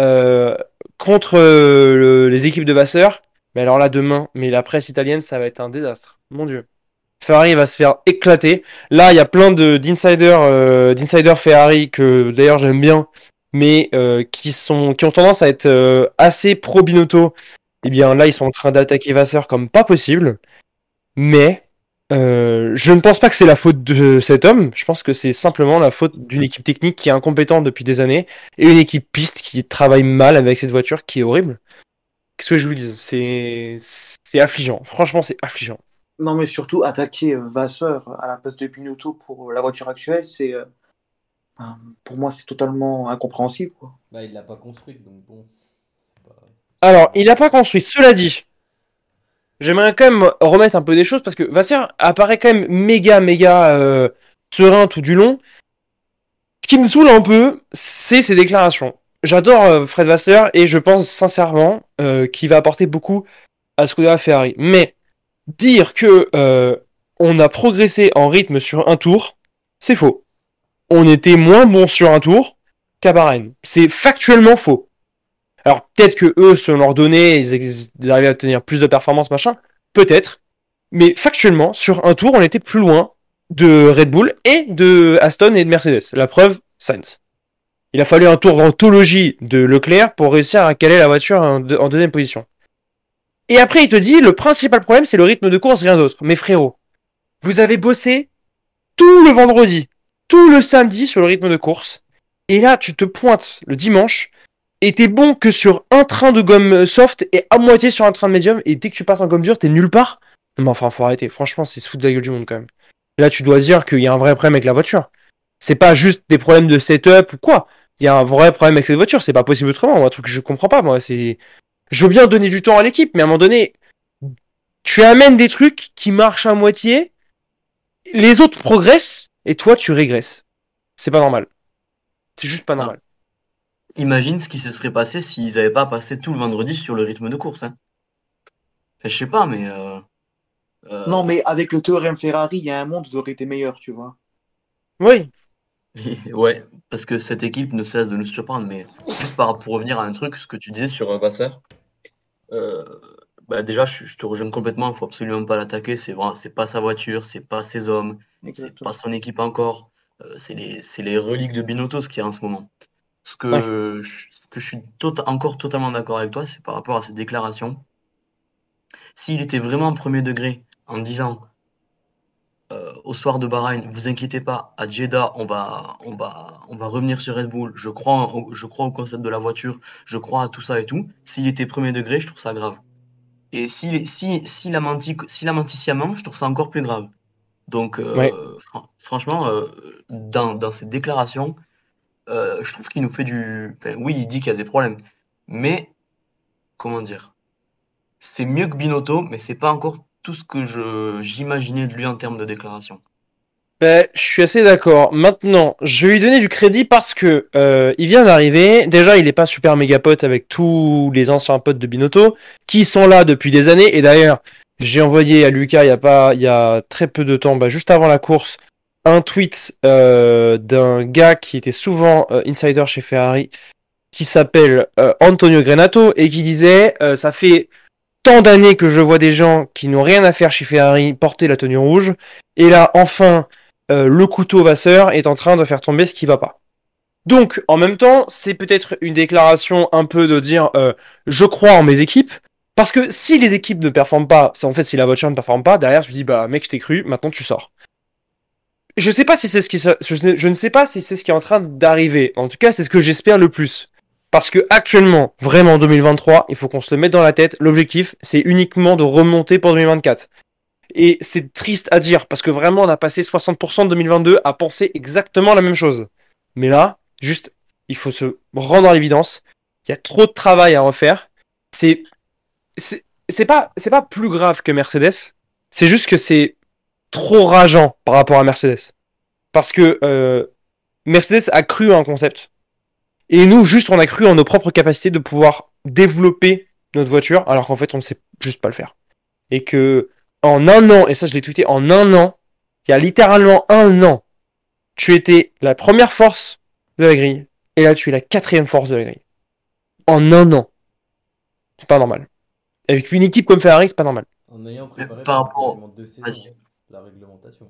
contre les équipes de Vasseur. Mais alors là, demain, mais la presse italienne, ça va être un désastre. Mon Dieu. Ferrari va se faire éclater. Là, il y a plein d'insiders Ferrari que d'ailleurs j'aime bien, mais qui ont tendance à être assez pro Binotto. Eh bien là, ils sont en train d'attaquer Vasseur comme pas possible. Mais je ne pense pas que c'est la faute de cet homme. Je pense que c'est simplement la faute d'une équipe technique qui est incompétente depuis des années et une équipe piste qui travaille mal avec cette voiture qui est horrible. Qu'est-ce que je vous dis? C'est affligeant. Franchement, c'est affligeant. Non, mais surtout, attaquer Vasseur à la place de Binotto pour la voiture actuelle, pour moi, c'est totalement incompréhensible, quoi. Bah, il l'a pas construite, donc bon. C'est pas... Alors, il n'a pas construit. Cela dit, j'aimerais quand même remettre un peu des choses parce que Vasseur apparaît quand même méga serein tout du long. Ce qui me saoule un peu, c'est ses déclarations. J'adore Fred Vasseur et je pense sincèrement qu'il va apporter beaucoup à Skoda Ferrari. Mais dire que on a progressé en rythme sur un tour, c'est faux. On était moins bon sur un tour qu'à Bahreïn. C'est factuellement faux. Alors peut-être que eux, selon leurs données, ils arrivaient à obtenir plus de performances, machin. Peut-être. Mais factuellement, sur un tour, on était plus loin de Red Bull et de Aston et de Mercedes. La preuve, Sainz. Il a fallu un tour d'anthologie de Leclerc pour réussir à caler la voiture en deuxième position. Et après, il te dit, le principal problème, c'est le rythme de course, rien d'autre. Mais frérot, vous avez bossé tout le vendredi, tout le samedi sur le rythme de course. Et là, tu te pointes le dimanche, et t'es bon que sur un train de gomme soft et à moitié sur un train de médium, et dès que tu passes en gomme dure, t'es nulle part. Non, mais enfin, faut arrêter. Franchement, c'est se foutre de la gueule du monde quand même. Là, tu dois dire qu'il y a un vrai problème avec la voiture. C'est pas juste des problèmes de setup ou quoi. Il y a un vrai problème avec cette voiture. C'est pas possible autrement. Un truc que je comprends pas, moi. C'est. Je veux bien donner du temps à l'équipe, mais à un moment donné, tu amènes des trucs qui marchent à moitié, les autres progressent, et toi, tu régresses. C'est pas normal. C'est juste pas Ah. normal. Imagine ce qui se serait passé s'ils n'avaient pas passé tout le vendredi sur le rythme de course. Hein. Enfin, je sais pas, mais Non, euh, mais avec le théorème Ferrari, il y a un monde, vous aurez été meilleur, tu vois. Oui. ouais, parce que cette équipe ne cesse de nous surprendre. Mais juste pour revenir à un truc, ce que tu disais sur Vasseur, euh, bah déjà, je te rejoins complètement. Il faut absolument pas l'attaquer. C'est pas sa voiture, c'est pas ses hommes, c'est pas Exactement. son équipe encore. C'est les reliques de Binotto ce qu'il y a en ce moment. Ouais. Ce que je suis encore totalement d'accord avec toi, c'est par rapport à ces déclarations. S'il était vraiment premier degré en disant au soir de Bahreïn, vous inquiétez pas, à Jeddah, on va revenir sur Red Bull, je crois au concept de la voiture, je crois à tout ça et tout. S'il était premier degré, je trouve ça grave. Et s'il a menti sciemment, je trouve ça encore plus grave. Donc, Ouais. franchement, dans cette déclaration, je trouve qu'il nous fait du. Enfin, oui, il dit qu'il y a des problèmes, mais comment dire? C'est mieux que Binotto, mais c'est pas encore tout ce que j'imaginais de lui en termes de déclaration. Ben, je suis assez d'accord. Maintenant, je vais lui donner du crédit parce que il vient d'arriver. Déjà, il est pas super méga pote avec tous les anciens potes de Binotto qui sont là depuis des années. Et d'ailleurs, j'ai envoyé à Lucas il y a très peu de temps, bah, juste avant la course, un tweet d'un gars qui était souvent insider chez Ferrari, qui s'appelle Antonio Grenato et qui disait ça fait tant d'années que je vois des gens qui n'ont rien à faire chez Ferrari porter la tenue rouge. Et là, enfin, le couteau Vasseur est en train de faire tomber ce qui va pas. Donc, en même temps, c'est peut-être une déclaration un peu de dire je crois en mes équipes. Parce que si les équipes ne performent pas, en fait, si la voiture ne performe pas, derrière, je lui dis bah mec, je t'ai cru, maintenant tu sors. Je sais pas si c'est je ne sais pas si c'est ce qui est en train d'arriver. En tout cas, c'est ce que j'espère le plus. Parce que actuellement, vraiment en 2023, il faut qu'on se le mette dans la tête. L'objectif, c'est uniquement de remonter pour 2024. Et c'est triste à dire parce que vraiment, on a passé 60% de 2022 à penser exactement la même chose. Mais là, juste, il faut se rendre à l'évidence. Il y a trop de travail à refaire. C'est c'est pas plus grave que Mercedes. C'est juste que c'est trop rageant par rapport à Mercedes. Parce que Mercedes a cru à un concept. Et nous, juste, on a cru en nos propres capacités de pouvoir développer notre voiture, alors qu'en fait, on ne sait juste pas le faire. Et que, en un an, et ça, je l'ai tweeté, en un an, il y a littéralement un an, tu étais la première force de la grille, et là, tu es la quatrième force de la grille. En un an. C'est pas normal. Avec une équipe comme Ferrari, c'est pas normal. En ayant Mais préparé par pendant rapport. quasiment 2 saisons Vas-y. la réglementation.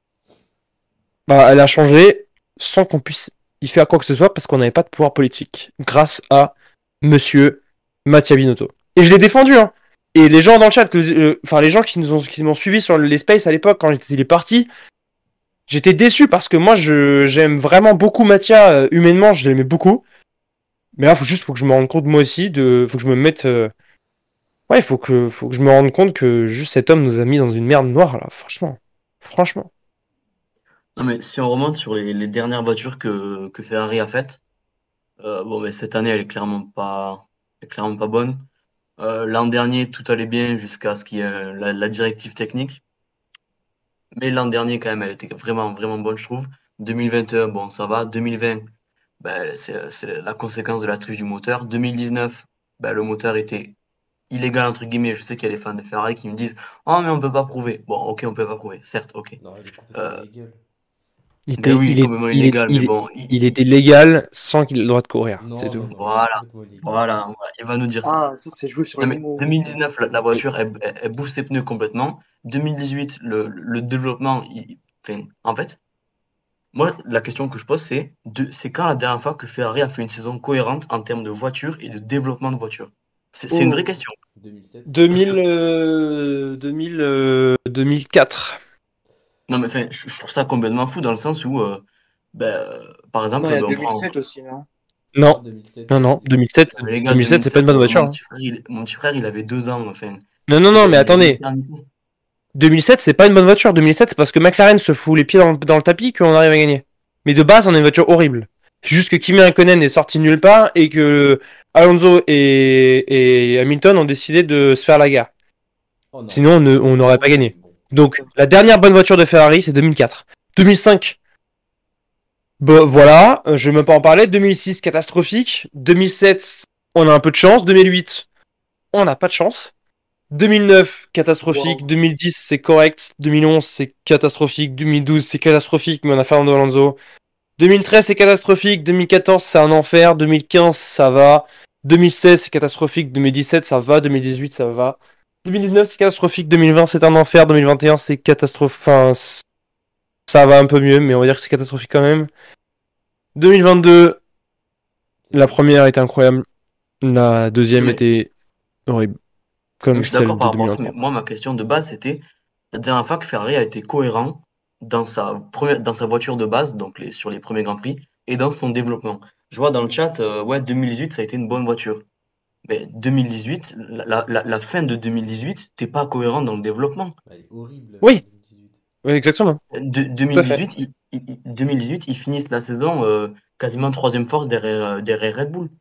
Bah, elle a changé sans qu'on puisse y faire quoi que ce soit parce qu'on n'avait pas de pouvoir politique. Grâce à monsieur Mattia Binotto. Et je l'ai défendu, hein. Et les gens dans le chat, enfin les gens qui m'ont suivi sur les Space à l'époque quand il est parti, j'étais déçu parce que moi j'aime vraiment beaucoup Mattia humainement, je l'aimais beaucoup. Mais là faut que je me rende compte moi aussi faut que je me mette ouais, faut que je me rende compte que juste cet homme nous a mis dans une merde noire là, franchement. Franchement. Non, mais si on remonte sur les dernières voitures que Ferrari a faites, bon, mais cette année, elle est clairement pas bonne. L'an dernier, tout allait bien jusqu'à ce qu'il y ait la directive technique. Mais l'an dernier, quand même, elle était vraiment, vraiment bonne, je trouve. 2021, bon, ça va. 2020, ben, c'est la conséquence de la triche du moteur. 2019, ben, le moteur était illégal, entre guillemets. Je sais qu'il y a des fans de Ferrari qui me disent oh, mais on peut pas prouver. Bon, ok, on peut pas prouver, certes, ok. Non, il est complètement Euh, illégal. Ben oui, complètement illégal, mais bon, il était légal sans qu'il ait le droit de courir, c'est tout. Non, il est Voilà, complètement illégal. voilà, il va nous dire ça. Ah, ça c'est joué sur Non, les mais mots. 2019, la voiture, elle bouffe ses pneus complètement. 2018, le développement, enfin, en fait, moi, la question que je pose, c'est quand la dernière fois que Ferrari a fait une saison cohérente en termes de voiture et de développement de voiture? C'est une vraie question. 2007. 2004. Non, mais enfin, je trouve ça complètement fou dans le sens où, par exemple, Non, il y a ben, on prend. 2007 aussi, non? Non, 2007. non, 2007, Les gars, 2007 c'est pas une bonne voiture. Mon petit frère, il avait 2 ans, enfin. Non, mais Une attendez. éternité. 2007 c'est pas une bonne voiture. 2007 c'est parce que McLaren se fout les pieds dans le tapis qu'on arrive à gagner. Mais de base on a une voiture horrible. C'est juste que Kimi Räikkönen est sorti de nulle part et que Alonso et Hamilton ont décidé de se faire la guerre. Oh non. Sinon on n'aurait pas gagné. Bon. Donc la dernière bonne voiture de Ferrari c'est 2004. 2005. Bon, voilà, je vais même pas en parler. 2006, catastrophique. 2007, on a un peu de chance. 2008, on n'a pas de chance. 2009, catastrophique. Wow. 2010, c'est correct. 2011, c'est catastrophique. 2012, c'est catastrophique, mais on a Fernando Alonso. 2013, c'est catastrophique. 2014, c'est un enfer. 2015, ça va. 2016, c'est catastrophique. 2017, ça va. 2018, ça va. 2019, c'est catastrophique. 2020, c'est un enfer. 2021, c'est catastrophique. Enfin, ça va un peu mieux, mais on va dire que c'est catastrophique quand même. 2022, la première était incroyable. La deuxième Mais- était horrible. Comme Je suis celle d'accord de par rapport à ça, mais 2023. moi, ma question de base, c'était la dernière fois que Ferrari a été cohérent dans dans sa voiture de base, donc sur les premiers Grands Prix, et dans son développement. Je vois dans le chat, ouais, 2018, ça a été une bonne voiture. Mais 2018, la fin de 2018, t'es pas cohérent dans le développement. Elle est horrible. Oui. 2018. Oui, exactement. Tout à fait. 2018, ils finissent la saison quasiment troisième force derrière Red Bull.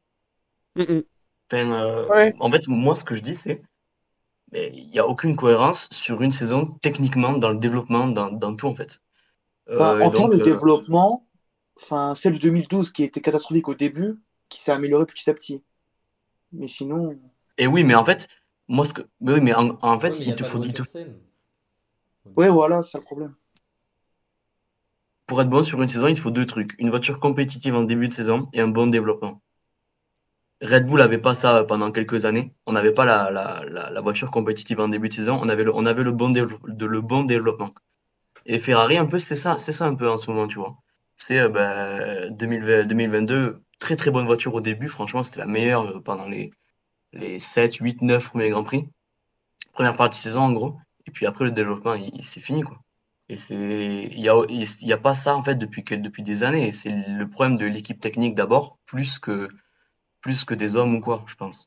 Enfin, Ouais. en fait, moi, ce que je dis, c'est mais il n'y a aucune cohérence sur une saison techniquement dans le développement, dans tout en fait. Enfin, Et en termes donc, de développement, enfin, celle de 2012 qui était catastrophique au début, qui s'est améliorée petit à petit. Mais sinon, et oui, mais en fait, moi ce que, mais oui, mais en fait, Ouais, mais il y a il te pas de faut, voiture saine. ouais, voilà, c'est le problème. pour être bon sur une saison, il te faut 2 trucs, une voiture compétitive en début de saison et un bon développement. Red Bull avait pas ça pendant quelques années. On n'avait pas la voiture compétitive en début de saison. On avait le bon développement. Et Ferrari, un peu, c'est ça un peu en ce moment, tu vois. C'est 2020, 2022, très très bonne voiture au début. Franchement, c'était la meilleure pendant les 7, 8, 9 premiers Grands Prix. Première partie de saison, en gros. Et puis après, le développement, c'est fini, quoi. Et il y a pas ça, en fait, depuis des années. Et c'est le problème de l'équipe technique d'abord, plus que des hommes ou quoi, je pense.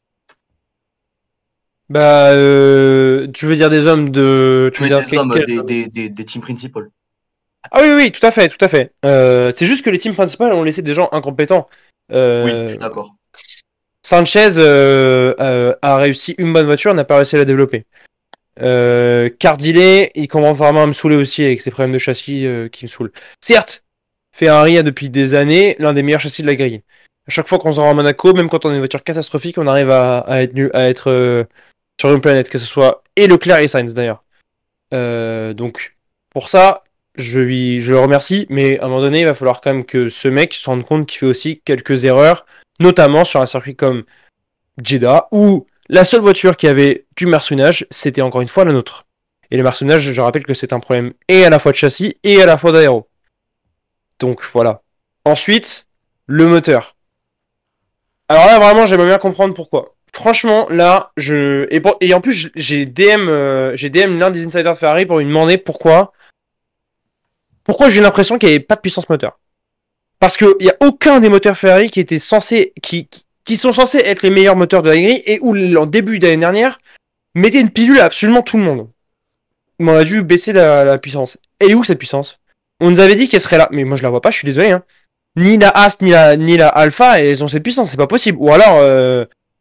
Bah, tu veux dire des hommes de. Tu veux Mais dire des hommes, quel- des team principal. Ah oui, tout à fait, tout à fait. C'est juste que les teams principales ont laissé des gens incompétents. Oui, je Euh, suis d'accord. Sanchez a réussi une bonne voiture, n'a pas réussi à la développer. Cardile, il commence vraiment à me saouler aussi avec ses problèmes de châssis qui me saoulent. Certes, Ferrari a depuis des années l'un des meilleurs châssis de la grille. À chaque fois qu'on se rend à Monaco, même quand on a une voiture catastrophique, on arrive à être sur une planète, que ce soit et Leclerc et Sainz d'ailleurs. Donc pour ça, je le remercie, mais à un moment donné, il va falloir quand même que ce mec se rende compte qu'il fait aussi quelques erreurs, notamment sur un circuit comme Jeddah, où la seule voiture qui avait du marsouinage, c'était encore une fois la nôtre. Et le marsouinage, je rappelle que c'est un problème et à la fois de châssis et à la fois d'aéro. Donc voilà. Ensuite, le moteur. Alors là, vraiment, j'aimerais bien comprendre pourquoi. Franchement, là, et en plus, j'ai DM l'un des insiders de Ferrari pour lui demander pourquoi j'ai l'impression qu'il n'y avait pas de puissance moteur. Parce qu'il n'y a aucun des moteurs Ferrari qui était qui sont censés être les meilleurs moteurs de la grille et où, en début d'année dernière, mettait une pilule à absolument tout le monde. On a dû baisser la puissance. Et où cette puissance? On nous avait dit qu'elle serait là, mais moi je la vois pas, je suis désolé. Hein. Ni la As, ni la Alpha, elles ont cette puissance, c'est pas possible. Ou alors,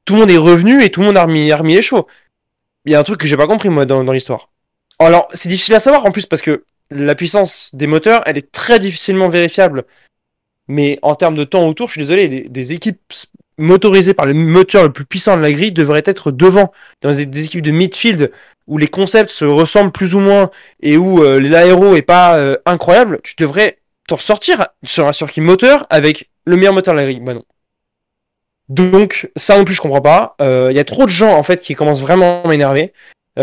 tout le monde est revenu et tout le monde a remis les chevaux. Il y a un truc que j'ai pas compris, moi, dans l'histoire. Alors, c'est difficile à savoir, en plus, parce que la puissance des moteurs, elle est très difficilement vérifiable. Mais en termes de temps autour, je suis désolé, des équipes motorisées par le moteur le plus puissant de la grille devraient être devant. Dans des équipes de midfield, où les concepts se ressemblent plus ou moins, et où l'aéro est pas incroyable, tu devrais t'en sortir sur un circuit moteur avec le meilleur moteur de la grille. Bah non. Donc, ça non plus, je comprends pas. Il y a trop de gens, en fait, qui commencent vraiment à m'énerver.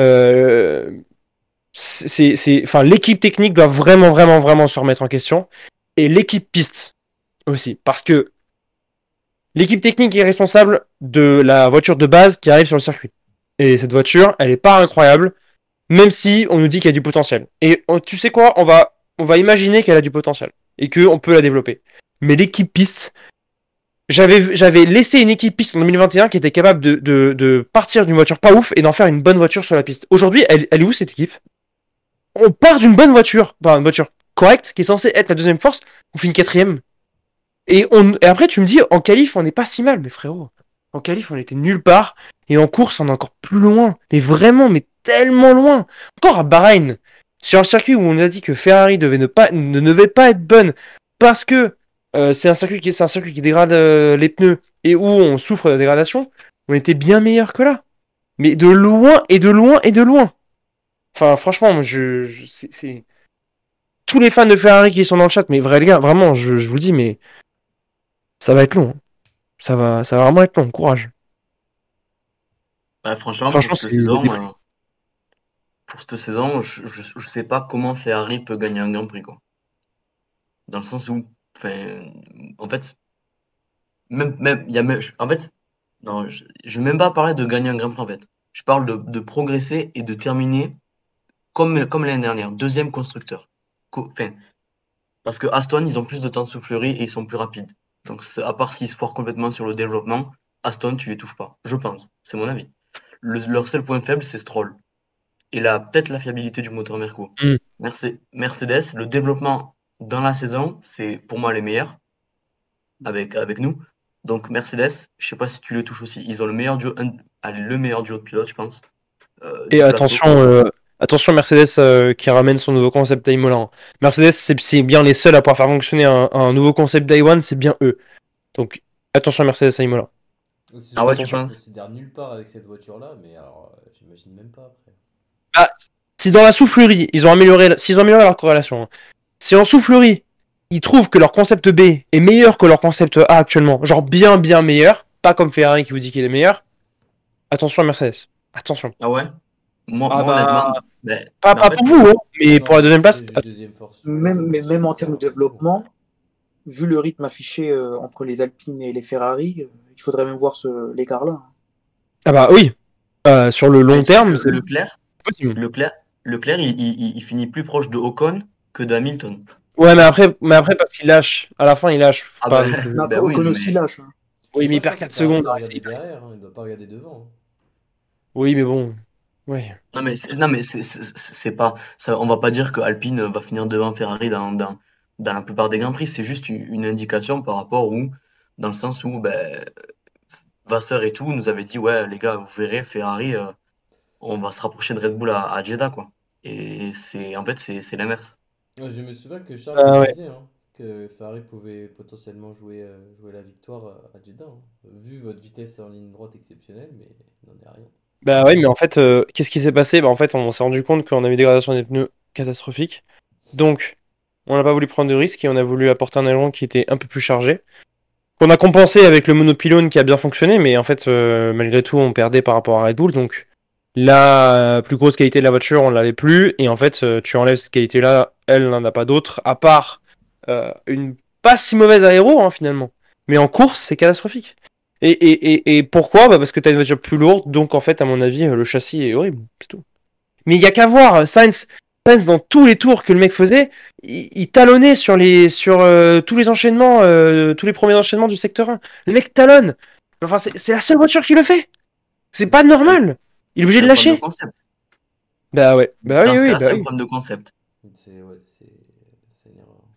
Enfin, l'équipe technique doit vraiment, vraiment, vraiment se remettre en question. Et l'équipe piste aussi. Parce que l'équipe technique est responsable de la voiture de base qui arrive sur le circuit. Et cette voiture, elle est pas incroyable, même si on nous dit qu'il y a du potentiel. Et tu sais quoi, on va imaginer qu'elle a du potentiel. Et qu'on peut la développer. Mais l'équipe piste, j'avais laissé une équipe piste en 2021 qui était capable de partir d'une voiture pas ouf et d'en faire une bonne voiture sur la piste. Aujourd'hui, elle est où cette équipe? On part d'une bonne voiture, enfin une voiture correcte, qui est censée être la deuxième force, on finit quatrième. Et après, tu me dis, en qualif, on n'est pas si mal, mais frérot. En qualif, on était nulle part. Et en course, on est encore plus loin. Mais vraiment, mais tellement loin. Encore à Bahreïn, sur un circuit où on a dit que Ferrari ne devait pas être bonne parce que c'est un circuit qui dégrade les pneus et où on souffre de dégradation, on était bien meilleur que là. Mais de loin et de loin et de loin. Enfin, franchement, c'est tous les fans de Ferrari qui sont dans le chat, mais vrai les gars, vraiment, je vous le dis, mais ça va être long. Hein. Ça va vraiment être long. Courage. Bah, franchement, Franchement, pour cette saison, je sais pas comment Ferrari peut gagner un Grand Prix, quoi. Dans le sens où, enfin, en fait, en fait, non, je vais même pas parler de gagner un Grand Prix, en fait. Je parle de progresser et de terminer comme l'année dernière, deuxième constructeur. Enfin, parce que Aston, ils ont plus de temps de soufflerie et ils sont plus rapides. Donc, à part s'ils se foirent complètement sur le développement, Aston, tu les touches pas. Je pense, c'est mon avis. Leur seul point faible, c'est Stroll. Et là, peut-être la fiabilité du moteur Merco. Mercedes, le développement dans la saison, c'est pour moi les meilleurs avec nous. Donc Mercedes, je sais pas si tu le touches aussi. Ils ont le meilleur duo de pilote, je pense. Et attention Mercedes qui ramène son nouveau concept à Imola. Mercedes, c'est bien les seuls à pouvoir faire fonctionner un nouveau concept Day One, c'est bien eux. Donc attention à Mercedes à Imola. Ah ouais, tu penses? Je considère nulle part avec cette voiture-là, mais alors j'imagine même pas après. Ah, si dans la soufflerie, s'ils ont amélioré leur corrélation, hein. Si en soufflerie, ils trouvent que leur concept B est meilleur que leur concept A actuellement, genre bien meilleur, pas comme Ferrari qui vous dit qu'il est meilleur, attention à Mercedes. Attention. Ah ouais? Moi, honnêtement, honnêtement, pas pour vous, hein, mais pour la deuxième place. Même en termes de développement, vu le rythme affiché entre les Alpines et les Ferrari, il faudrait même voir l'écart-là. Ah bah oui. Sur le long terme, c'est Leclerc, il finit plus proche de Ocon que d'Hamilton. Ouais, mais après parce qu'il lâche. À la fin, il lâche. Ocon aussi lâche. Hein. Oui, mais il perd 4 secondes. Il doit pas regarder devant. Oui, mais bon. Ouais. Non, mais c'est pas. On va pas dire que Alpine va finir devant Ferrari dans la plupart des Grands Prix. C'est juste une indication par rapport dans le sens où Vasseur et tout nous avait dit ouais, les gars, vous verrez, Ferrari, on va se rapprocher de Red Bull à Jeddah, quoi. Et en fait, c'est l'inverse. Je me souviens que Charles disait que Ferrari pouvait potentiellement jouer la victoire à Jeddah. Hein. Vu votre vitesse en ligne droite exceptionnelle, mais il n'en est rien. Bah oui, mais en fait, qu'est-ce qui s'est passé? Bah en fait, on s'est rendu compte qu'on avait une dégradation des pneus catastrophique. Donc, on n'a pas voulu prendre de risques et on a voulu apporter un aileron qui était un peu plus chargé. On a compensé avec le monopylône qui a bien fonctionné, mais en fait, malgré tout, on perdait par rapport à Red Bull. Donc, la plus grosse qualité de la voiture, on l'avait plus. Et en fait, tu enlèves cette qualité-là, elle n'en a pas d'autre, à part une pas si mauvaise aéro, hein, finalement. Mais en course, c'est catastrophique. Et pourquoi? Bah parce que t'as une voiture plus lourde, donc en fait, à mon avis, le châssis est horrible, c'est tout. Mais il y a qu'à voir, Sainz, dans tous les tours que le mec faisait, il talonnait sur tous les enchaînements, tous les premiers enchaînements du secteur 1. Le mec talonne. Enfin, c'est la seule voiture qui le fait. C'est pas normal. Il est obligé de lâcher. Bah ouais. Bah oui, oui. C'est un problème de concept.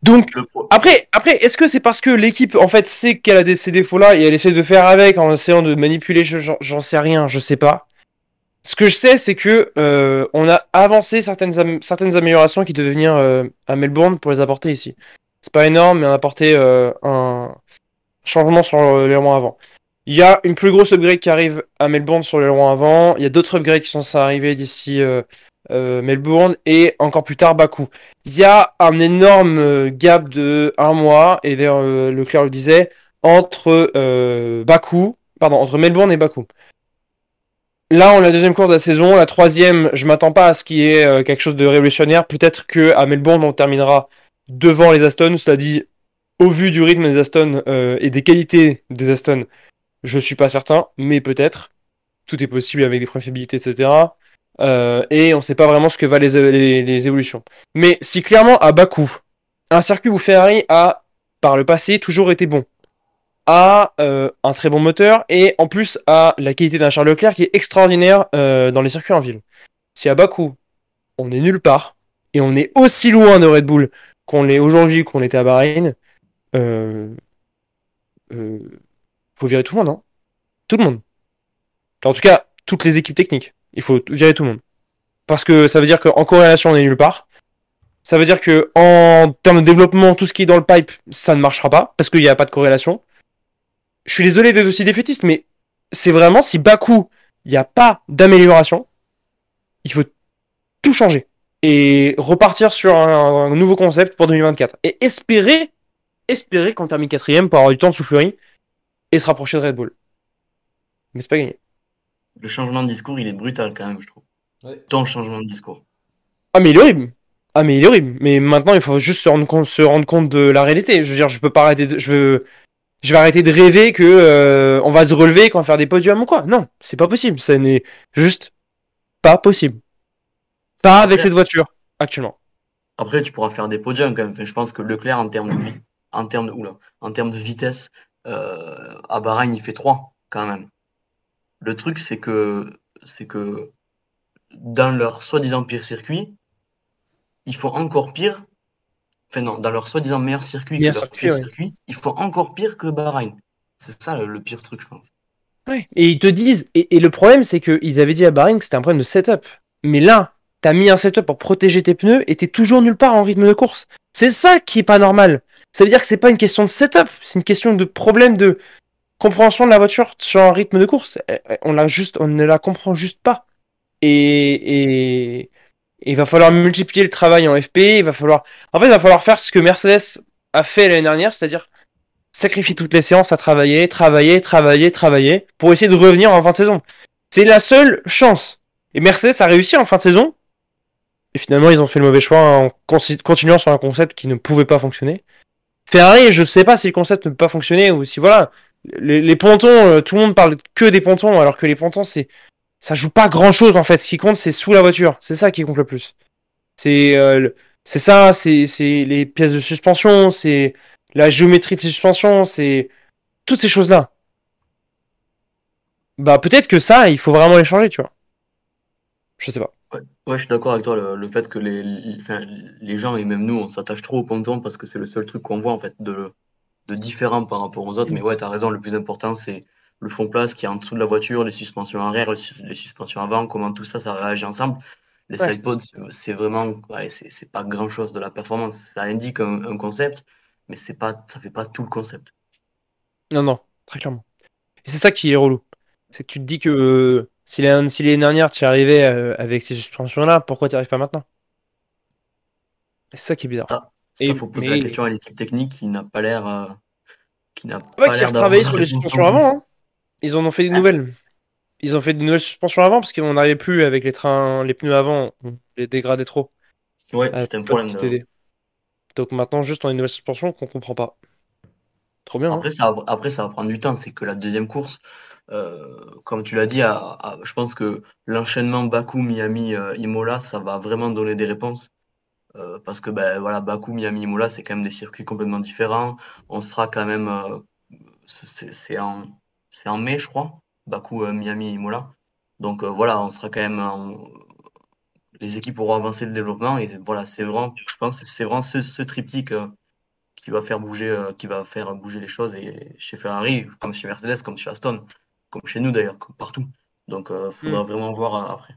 Donc, Le pro- après, est-ce que c'est parce que l'équipe, en fait, sait qu'elle a ces défauts-là et elle essaie de faire avec en essayant de manipuler, j'en sais rien, je sais pas. Ce que je sais, c'est que on a avancé certaines améliorations qui devaient venir à Melbourne pour les apporter ici. C'est pas énorme, mais on a apporté un changement sur l'aileron avant. Il y a une plus grosse upgrade qui arrive à Melbourne sur l'aileron avant. Il y a d'autres upgrades qui sont censés arriver d'ici Melbourne et encore plus tard Bakou. Il y a un énorme gap de un mois, et d'ailleurs Leclerc le disait, entre Melbourne et Bakou. Là, on a la deuxième course de la saison. La troisième, je m'attends pas à ce qu'il y ait quelque chose de révolutionnaire. Peut-être que à Melbourne, on terminera devant les Aston. Cela dit, au vu du rythme des Aston et des qualités des Aston, je suis pas certain, mais peut-être. Tout est possible avec des points de fiabilité, etc. Et on sait pas vraiment ce que valent les évolutions. Mais si clairement à Bakou, un circuit où Ferrari a, par le passé, toujours été bon, a un très bon moteur et en plus a la qualité d'un Charles Leclerc qui est extraordinaire dans les circuits en ville. Si à Bakou, on est nulle part et on est aussi loin de Red Bull qu'on l'est aujourd'hui, qu'on était à Bahreïn, euh, euh, faut virer tout le monde, hein. Tout le monde. En tout cas, toutes les équipes techniques. Il faut virer tout le monde. Parce que ça veut dire qu'en corrélation, on est nulle part. Ça veut dire que en termes de développement, tout ce qui est dans le pipe, ça ne marchera pas parce qu'il n'y a pas de corrélation. Je suis désolé d'être aussi défaitiste, mais c'est vraiment si Bakou, il n'y a pas d'amélioration, il faut tout changer et repartir sur un nouveau concept pour 2024 et espérer qu'on termine quatrième pour avoir du temps de soufflerie et se rapprocher de Red Bull. Mais c'est pas gagné. Le changement de discours, il est brutal quand même, je trouve. Ouais. Ton changement de discours. Ah mais il est horrible. Ah mais il est horrible. Mais maintenant il faut juste se rendre compte de la réalité. Je veux dire, je peux pas arrêter je vais arrêter de rêver que on va se relever, qu'on va faire des podiums ou quoi. Non, c'est pas possible. Ça n'est juste pas possible. Pas avec Après, cette voiture actuellement. après, tu pourras faire des podiums quand même. Enfin, je pense que Leclerc, en termes de vitesse, à Bahreïn, il fait 3 quand même. Le truc, c'est que dans leur soi-disant pire circuit, ils font encore pire. Enfin non, dans leur soi-disant meilleur circuit que Meilleur leur circuit, pire ouais. circuit, ils font encore pire que Bahreïn. C'est ça le pire truc, je pense. Ouais. Et ils te disent, et le problème c'est qu'ils avaient dit à Bahreïn que c'était un problème de setup. Mais là, t'as mis un setup pour protéger tes pneus et t'es toujours nulle part en rythme de course. C'est ça qui est pas normal. Ça veut dire que c'est pas une question de setup, c'est une question de problème de compréhension de la voiture sur un rythme de course. On ne la comprend juste pas. Et il va falloir multiplier le travail en FP. Il va falloir faire ce que Mercedes a fait l'année dernière, c'est-à-dire sacrifier toutes les séances à travailler pour essayer de revenir en fin de saison. C'est la seule chance. Et Mercedes a réussi en fin de saison. Et finalement, ils ont fait le mauvais choix en continuant sur un concept qui ne pouvait pas fonctionner. Ferrari, je sais pas si le concept ne peut pas fonctionner ou si voilà. Les pontons, tout le monde parle que des pontons, alors que les pontons, ça joue pas grand chose en fait. Ce qui compte, c'est sous la voiture. C'est ça qui compte le plus. C'est c'est ça, c'est les pièces de suspension, c'est la géométrie de suspension, c'est toutes ces choses-là. Bah peut-être que ça, il faut vraiment les changer, tu vois. Je sais pas. Ouais, ouais, je suis d'accord avec toi. Le fait que enfin, les gens et même nous, on s'attache trop au ponton parce que c'est le seul truc qu'on voit en fait de différent par rapport aux autres. Mais ouais, t'as raison. Le plus important, c'est le fond place qui est en dessous de la voiture, les suspensions arrière, les suspensions avant, comment tout ça, ça réagit ensemble. Les Ouais. sidepods, c'est vraiment, ouais, c'est pas grand-chose de la performance. Ça indique un concept, mais c'est pas, ça fait pas tout le concept. Non, non, très clairement. Et c'est ça qui est relou. C'est que tu te dis que si l'année dernière tu y arrivais avec ces suspensions-là, pourquoi tu n'y arrives pas maintenant? C'est ça qui est bizarre. Ça, faut poser la Mais question à l'équipe technique qui n'a ouais, pas qui l'air d'avoir retravaillé la sur les réponse non suspensions plus. avant, hein. Ils en ont fait des Hein? nouvelles. Ils ont fait des nouvelles suspensions avant parce qu'on n'arrivait plus avec les trains, les pneus avant, on les dégradait trop Ouais, à c'était un l'époque du problème. TD. Donc maintenant, juste on a une nouvelle suspension qu'on comprend pas. Trop bien, hein? Après, ça va prendre du temps. C'est que la deuxième course, comme tu l'as dit, je pense que l'enchaînement Bakou, Miami, Imola, ça va vraiment donner des réponses. Parce que ben, voilà, Bakou, Miami, Imola, c'est quand même des circuits complètement différents. On sera quand même, c'est en mai, je crois, Bakou, Miami, Imola. Donc voilà, on sera quand même, les équipes auront avancé le développement et voilà, c'est vraiment, je pense, que c'est vraiment ce triptyque. qui va faire bouger les choses et chez Ferrari, comme chez Mercedes, comme chez Aston, comme chez nous d'ailleurs, comme partout. Donc, Hmm. faudra vraiment voir après.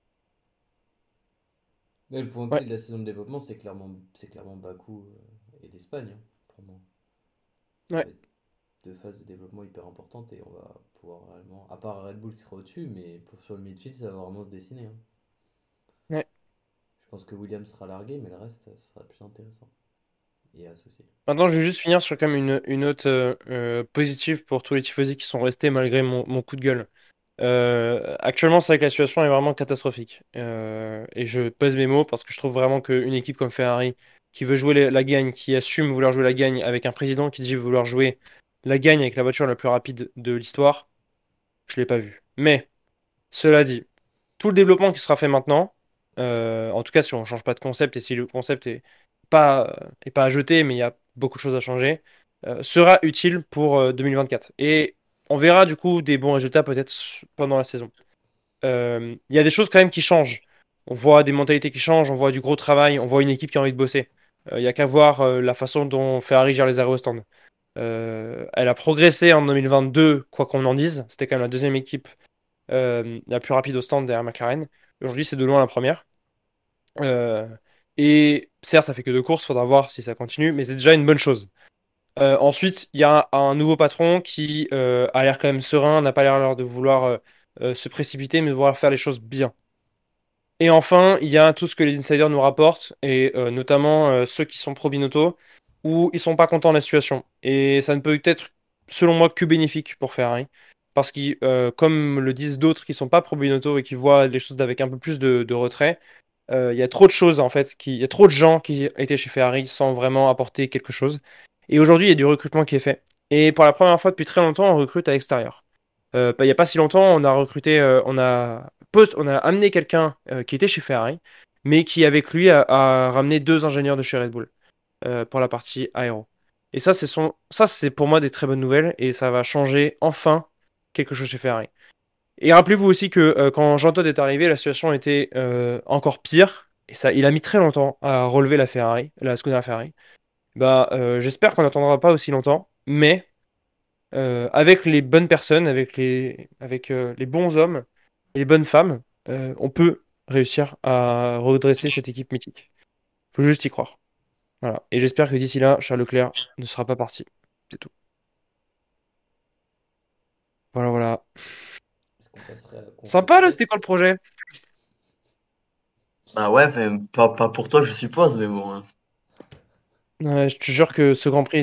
Mais le point Ouais. clé de la saison de développement, c'est clairement Bakou et l'Espagne, hein, pour moi. Ça Ouais. va être deux phases de développement hyper importantes et on va pouvoir réellement, à part Red Bull qui sera au-dessus, mais sur le midfield, ça va vraiment se dessiner, hein. Ouais. Je pense que Williams sera largué, mais le reste, ça sera plus intéressant et associé. Maintenant, je vais juste finir sur quand même une note positive pour tous les tifosi qui sont restés malgré mon coup de gueule. Actuellement, c'est vrai que la situation est vraiment catastrophique. Et je pèse mes mots parce que je trouve vraiment qu'une équipe comme Ferrari, qui veut jouer la gagne, qui assume vouloir jouer la gagne avec un président qui dit vouloir jouer la gagne avec la voiture la plus rapide de l'histoire, je l'ai pas vu. Mais, cela dit, tout le développement qui sera fait maintenant, en tout cas si on ne change pas de concept et si le concept est pas à jeter, mais il y a beaucoup de choses à changer, sera utile pour 2024. Et on verra du coup des bons résultats peut-être pendant la saison. Il y a des choses quand même qui changent. On voit des mentalités qui changent, on voit du gros travail, on voit une équipe qui a envie de bosser. Il y a qu'à voir la façon dont Ferrari gère les arrêts au stand. Elle a progressé en 2022, quoi qu'on en dise. C'était quand même la deuxième équipe la plus rapide au stand derrière McLaren. Aujourd'hui, c'est de loin la première. Euh, et certes, ça fait que deux courses, faudra voir si ça continue, mais c'est déjà une bonne chose. Ensuite, il y a un nouveau patron qui a l'air quand même serein, n'a pas l'air de vouloir se précipiter, mais de vouloir faire les choses bien. Et enfin, il y a tout ce que les insiders nous rapportent, et notamment ceux qui sont pro-Binotto, où ils sont pas contents de la situation. Et ça ne peut être, selon moi, que bénéfique pour Ferrari. Parce que, comme le disent d'autres qui sont pas pro-Binotto et qui voient les choses avec un peu plus de retrait, il y a trop de choses, en fait, il y a trop de gens qui étaient chez Ferrari sans vraiment apporter quelque chose. Et aujourd'hui, il y a du recrutement qui est fait. Et pour la première fois depuis très longtemps, on recrute à l'extérieur. Il n'y a pas si longtemps, on a recruté, on a amené quelqu'un qui était chez Ferrari, mais qui avec lui a ramené deux ingénieurs de chez Red Bull pour la partie aéro. Et ça c'est pour moi des très bonnes nouvelles et ça va changer enfin quelque chose chez Ferrari. Et rappelez-vous aussi que quand Jean-Todt est arrivé, la situation était encore pire. Et ça, il a mis très longtemps à relever la Ferrari, la Scuderia Ferrari. Bah, j'espère qu'on n'attendra pas aussi longtemps, mais avec les bonnes personnes, avec les bons hommes et les bonnes femmes, on peut réussir à redresser cette équipe mythique. Faut juste y croire. Voilà. Et j'espère que d'ici là, Charles Leclerc ne sera pas parti. C'est tout. Voilà, voilà. Est-ce qu'on passerait à la confo Sympa là, c'était peut-être? quoi le projet? Bah ouais, enfin, pas pour toi, je suppose, mais bon, hein. Ouais, je te jure que ce Grand Prix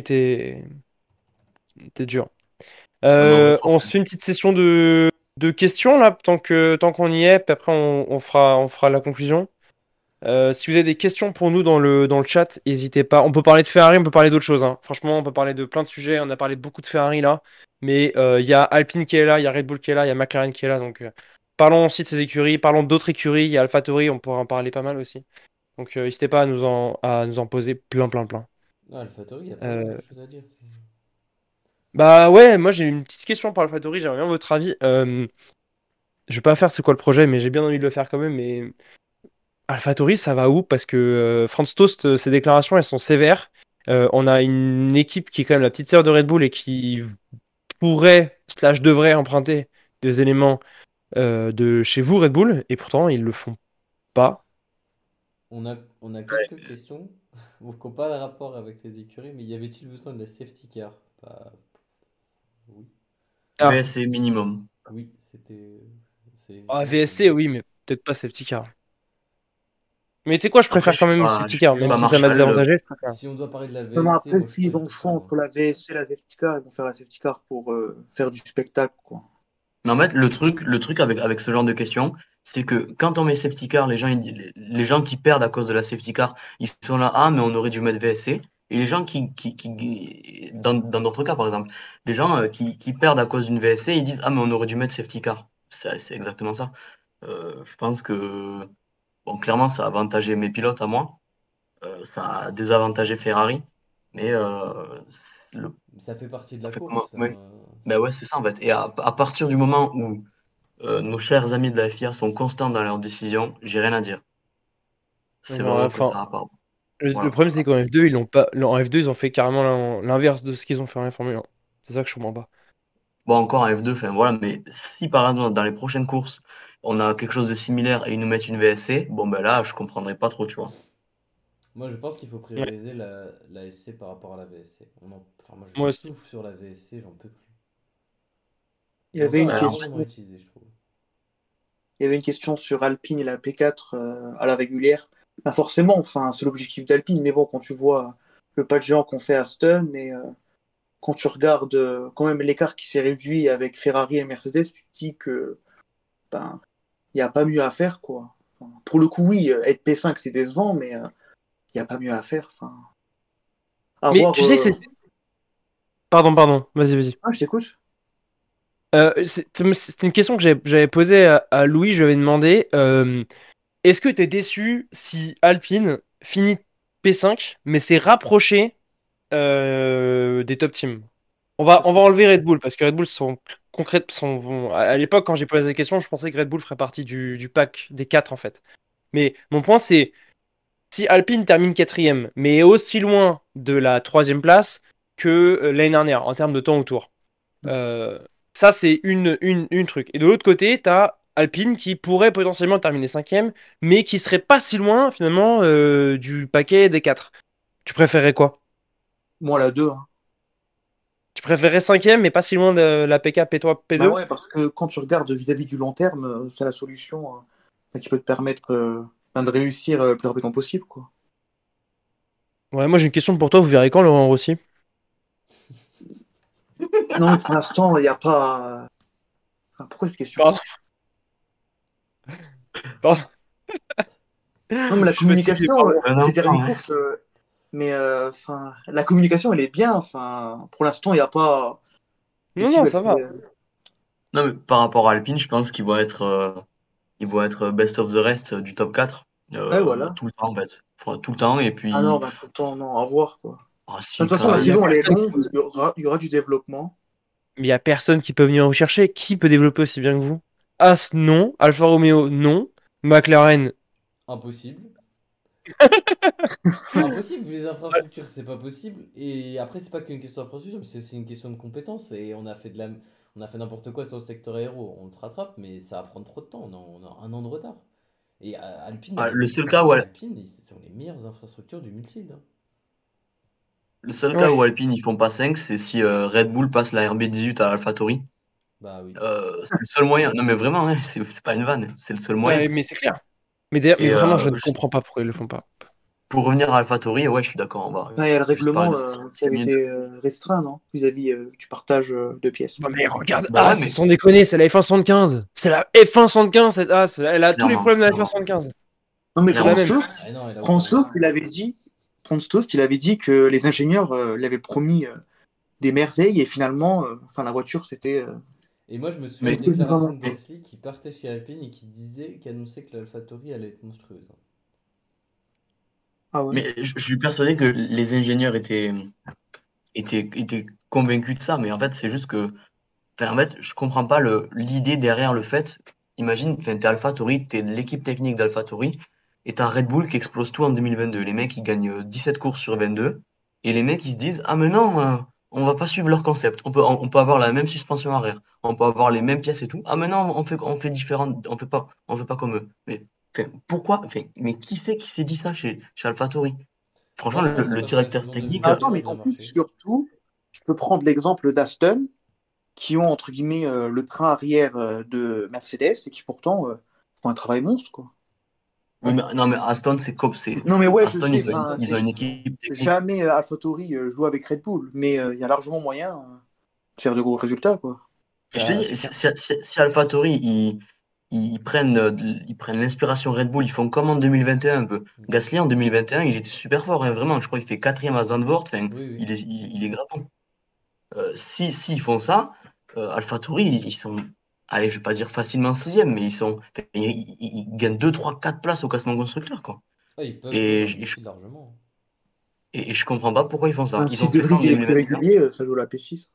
était dur. Ah non, mais On se forcément. fait une petite session de questions là, tant qu'on y est, puis après on fera la conclusion. Si vous avez des questions pour nous dans le chat, n'hésitez pas. On peut parler de Ferrari, on peut parler d'autres choses, hein. Franchement, on peut parler de plein de sujets. On a parlé beaucoup de Ferrari là, mais il y a Alpine qui est là, il y a Red Bull qui est là, il y a McLaren qui est là. Donc parlons aussi de ces écuries, parlons d'autres écuries. Il y a AlphaTauri, on pourra en parler pas mal aussi. Donc n'hésitez pas à nous en poser plein, plein, plein. Ah, AlphaTauri, il y a pas mal de Euh, choses à dire. Bah ouais, moi j'ai une petite question pour AlphaTauri, j'aimerais bien votre avis. Je vais pas faire c'est quoi le projet, mais j'ai bien envie de le faire quand même. Mais AlphaTauri, ça va où? Parce que Franz Tost, ses déclarations, elles sont sévères. On a une équipe qui est quand même la petite sœur de Red Bull et qui pourrait, slash devrait emprunter des éléments de chez vous, Red Bull, et pourtant ils le font pas. On a quelques questions qui n'ont pas de rapport avec les écuries, mais y avait-il besoin de la safety car? Bah, oui. Ah, VSC minimum. Oui, c'est évident que VSC, oui. oui, mais peut-être pas safety car. Mais tu sais quoi, je Après, préfère quand même je safety suis car, même pas si ça m'a Marshall. désavantagé, je préfère. Si on doit parler de la Non, mais VSC, après, moi je suis pas s'ils du ont le tout choix pour, hein. entre la VSC et la safety car, ils vont faire la safety car pour faire du spectacle, quoi. Mais en fait, le truc avec ce genre de questions, c'est que quand on met safety car, les gens qui perdent à cause de la safety car, ils sont là, ah, mais on aurait dû mettre VSC. Et les gens dans d'autres cas, par exemple, des gens qui perdent à cause d'une VSC, ils disent, ah, mais on aurait dû mettre safety car. C'est exactement ça. Je pense que, bon, clairement, ça a avantagé mes pilotes à moi. Ça a désavantagé Ferrari. Mais Ça fait partie de en la fait, course, ouais. hein. Ben ouais, c'est ça en fait. Et à partir du moment où nos chers amis de la FIA sont constants dans leurs décisions, j'ai rien à dire. C'est Ouais, vraiment que enfin, ça va pas. Le Voilà. problème, c'est qu'en F2, ils l'ont pas. En F2, ils ont fait carrément l'inverse de ce qu'ils ont fait en Formule 1. C'est ça que je comprends pas. Bon, encore un F2, enfin voilà, mais si par exemple dans les prochaines courses, on a quelque chose de similaire et ils nous mettent une VSC, bon ben là, je comprendrais pas trop, tu vois. Moi, je pense qu'il faut Ouais. prioriser la SC par rapport à la VSC. Enfin, moi, je Moi aussi. souffle sur la VSC, j'en peux plus. Il y Et avait encore, une elle est Ouais, question, largement utilisée, je trouve. il y avait une question sur Alpine et la P4 à la régulière. Bah forcément, enfin, c'est l'objectif d'Alpine, mais bon, quand tu vois le pas de géant qu'on fait à Aston et quand tu regardes quand même l'écart qui s'est réduit avec Ferrari et Mercedes, tu te dis que ben, il n'y a pas mieux à faire, quoi. Enfin, pour le coup, oui, être P5, c'est décevant, mais il n'y a pas mieux à faire. Enfin, Mais avoir. tu sais que c'est. Pardon. Vas-y, vas-y. Ah, je t'écoute. C'était une question que j'avais posée à Louis. Je lui avais demandé est-ce que tu es déçu si Alpine finit P5, mais s'est rapproché des top teams? On va enlever Red Bull parce que Red Bull sont concrètes. À l'époque, quand j'ai posé la question, je pensais que Red Bull ferait partie du pack des 4 en fait. Mais mon point, c'est si Alpine termine quatrième, mais est aussi loin de la troisième place que l'année dernière en termes de temps autour. Euh, Ça, c'est une truc. Et de l'autre côté, tu as Alpine qui pourrait potentiellement terminer cinquième, mais qui serait pas si loin finalement du paquet des 4. Tu préférais quoi? Moi, la 2. Hein. Tu préférais cinquième, mais pas si loin de la PK P3, Bah P2? ouais, parce que quand tu regardes vis-à-vis du long terme, c'est la solution qui peut te permettre ben, de réussir le plus rapidement possible, quoi. Ouais, moi j'ai une question pour toi. Vous verrez quand Laurent Rossi? Non, mais pour l'instant, il n'y a pas. Enfin, pourquoi cette question? Pardon, pardon. Non, mais Je la suis fatigué, communication, pardon. ces un dernières enfant, hein. courses, mais enfin, la communication, elle est bien. Enfin, pour l'instant, il n'y a pas. Non, L'équipe, non, elle ça va. fait. Non, mais par rapport à Alpine, je pense ils vont être best of the rest du top 4 Ouais, voilà. tout le temps, en fait. Enfin, tout le temps, et Ah non, puis, bah, tout le temps, non, à voir, quoi. ah De si, toute quand façon, la Il y a même. saison, elle est personne longue, il y aura du développement. Mais il y a personne qui peut venir vous chercher. Qui peut développer aussi bien que vous? As, non. Alfa Romeo, non. McLaren, Impossible. Impossible, vu les infrastructures, c'est pas possible. Et après, c'est pas qu'une question d'infrastructure, mais c'est aussi une question de compétences. Et on a fait n'importe quoi sur le secteur aéro. On se rattrape, mais ça va prendre trop de temps. On a un an de retard. Et Alpine, Ah, le seul cas où, Alpine, ce sont les meilleures infrastructures du multi, hein. le seul cas où ouais. Alpine ils font pas 5, c'est si Red Bull passe la RB18 à AlphaTauri. Bah oui. C'est le seul moyen. Non, mais vraiment, hein, c'est pas une vanne, c'est le seul moyen. Mais c'est clair. Mais, d'ailleurs, mais Et vraiment, je ne comprends pas pourquoi ils le font pas. pour revenir à AlphaTauri, ouais, je suis d'accord, on va Enfin, il y a le juste parler règlement de qui 5 avait minutes. été restreint, non? Vis-à-vis du partage de pièces. Bah, mais regarde Bah ouais, As, mais sans déconner, c'est la F175. C'est la F175, cette As. Elle a tous les clairement, problèmes de la clairement, F175. Non, mais C'est la clairement. même. Ah non, elle a aucun Franz Tost, rapport. Il avait dit que les ingénieurs lui avaient promis des merveilles et finalement, enfin, la voiture, c'était. Et moi, je me souviens Mais, une déclaration de mais, Gasly qui partait chez Alpine et qui annonçait que l'AlphaTauri allait être monstrueuse, hein. Ah ouais. mais je suis persuadé que les ingénieurs étaient convaincus de ça, mais en fait, c'est juste que, enfin, en fait, je comprends pas l'idée derrière le fait. Imagine, enfin, t'es AlphaTauri, t'es de l'équipe technique d'AlphaTauri, et t'as Red Bull qui explose tout en 2022. Les mecs, ils gagnent 17 courses sur 22, et les mecs, ils se disent, ah, mais non, on va pas suivre leur concept. On peut avoir la même suspension arrière, on peut avoir les mêmes pièces et tout. Ah, mais non, on fait différent, on fait pas comme eux. Mais, enfin, pourquoi? Enfin, mais qui s'est dit ça chez AlphaTauri? Franchement, Moi, je pense que c'est le parce que la directeur saison technique, Ah, attends, 2022 a mais bien en plus, marché. surtout, je peux prendre l'exemple d'Aston, qui ont, entre guillemets, le train arrière de Mercedes et qui pourtant font un travail monstre, quoi. oui, Ouais. mais, non, mais Aston, Non, mais ouais, je Aston, sais, Ça, enfin, ils ont c'est une faux. équipe technique. jamais AlphaTauri joue avec Red Bull, mais il y a largement moyen de faire de gros résultats, quoi. Et je te Bah, dis, c'est clair. si AlphaTauri, ils prennent l'inspiration Red Bull, ils font comme en 2021 un peu. Gasly, en 2021, il était super fort, hein, vraiment. Je crois qu'il fait quatrième à Zandvoort. Enfin, Oui, oui. il est grappant. Si ils font ça, AlphaTauri, ils sont, allez, je vais pas dire facilement sixième, mais enfin, ils gagnent 2 3 4 places au classement constructeur, quoi. Ah, ils peuvent jouer Et, dans le je- et je, multi largement, hein. et je comprends pas pourquoi ils font ça. Enfin, Ils si ont De fait ça Vries en il est plus 2021. régulier, ça joue la P6.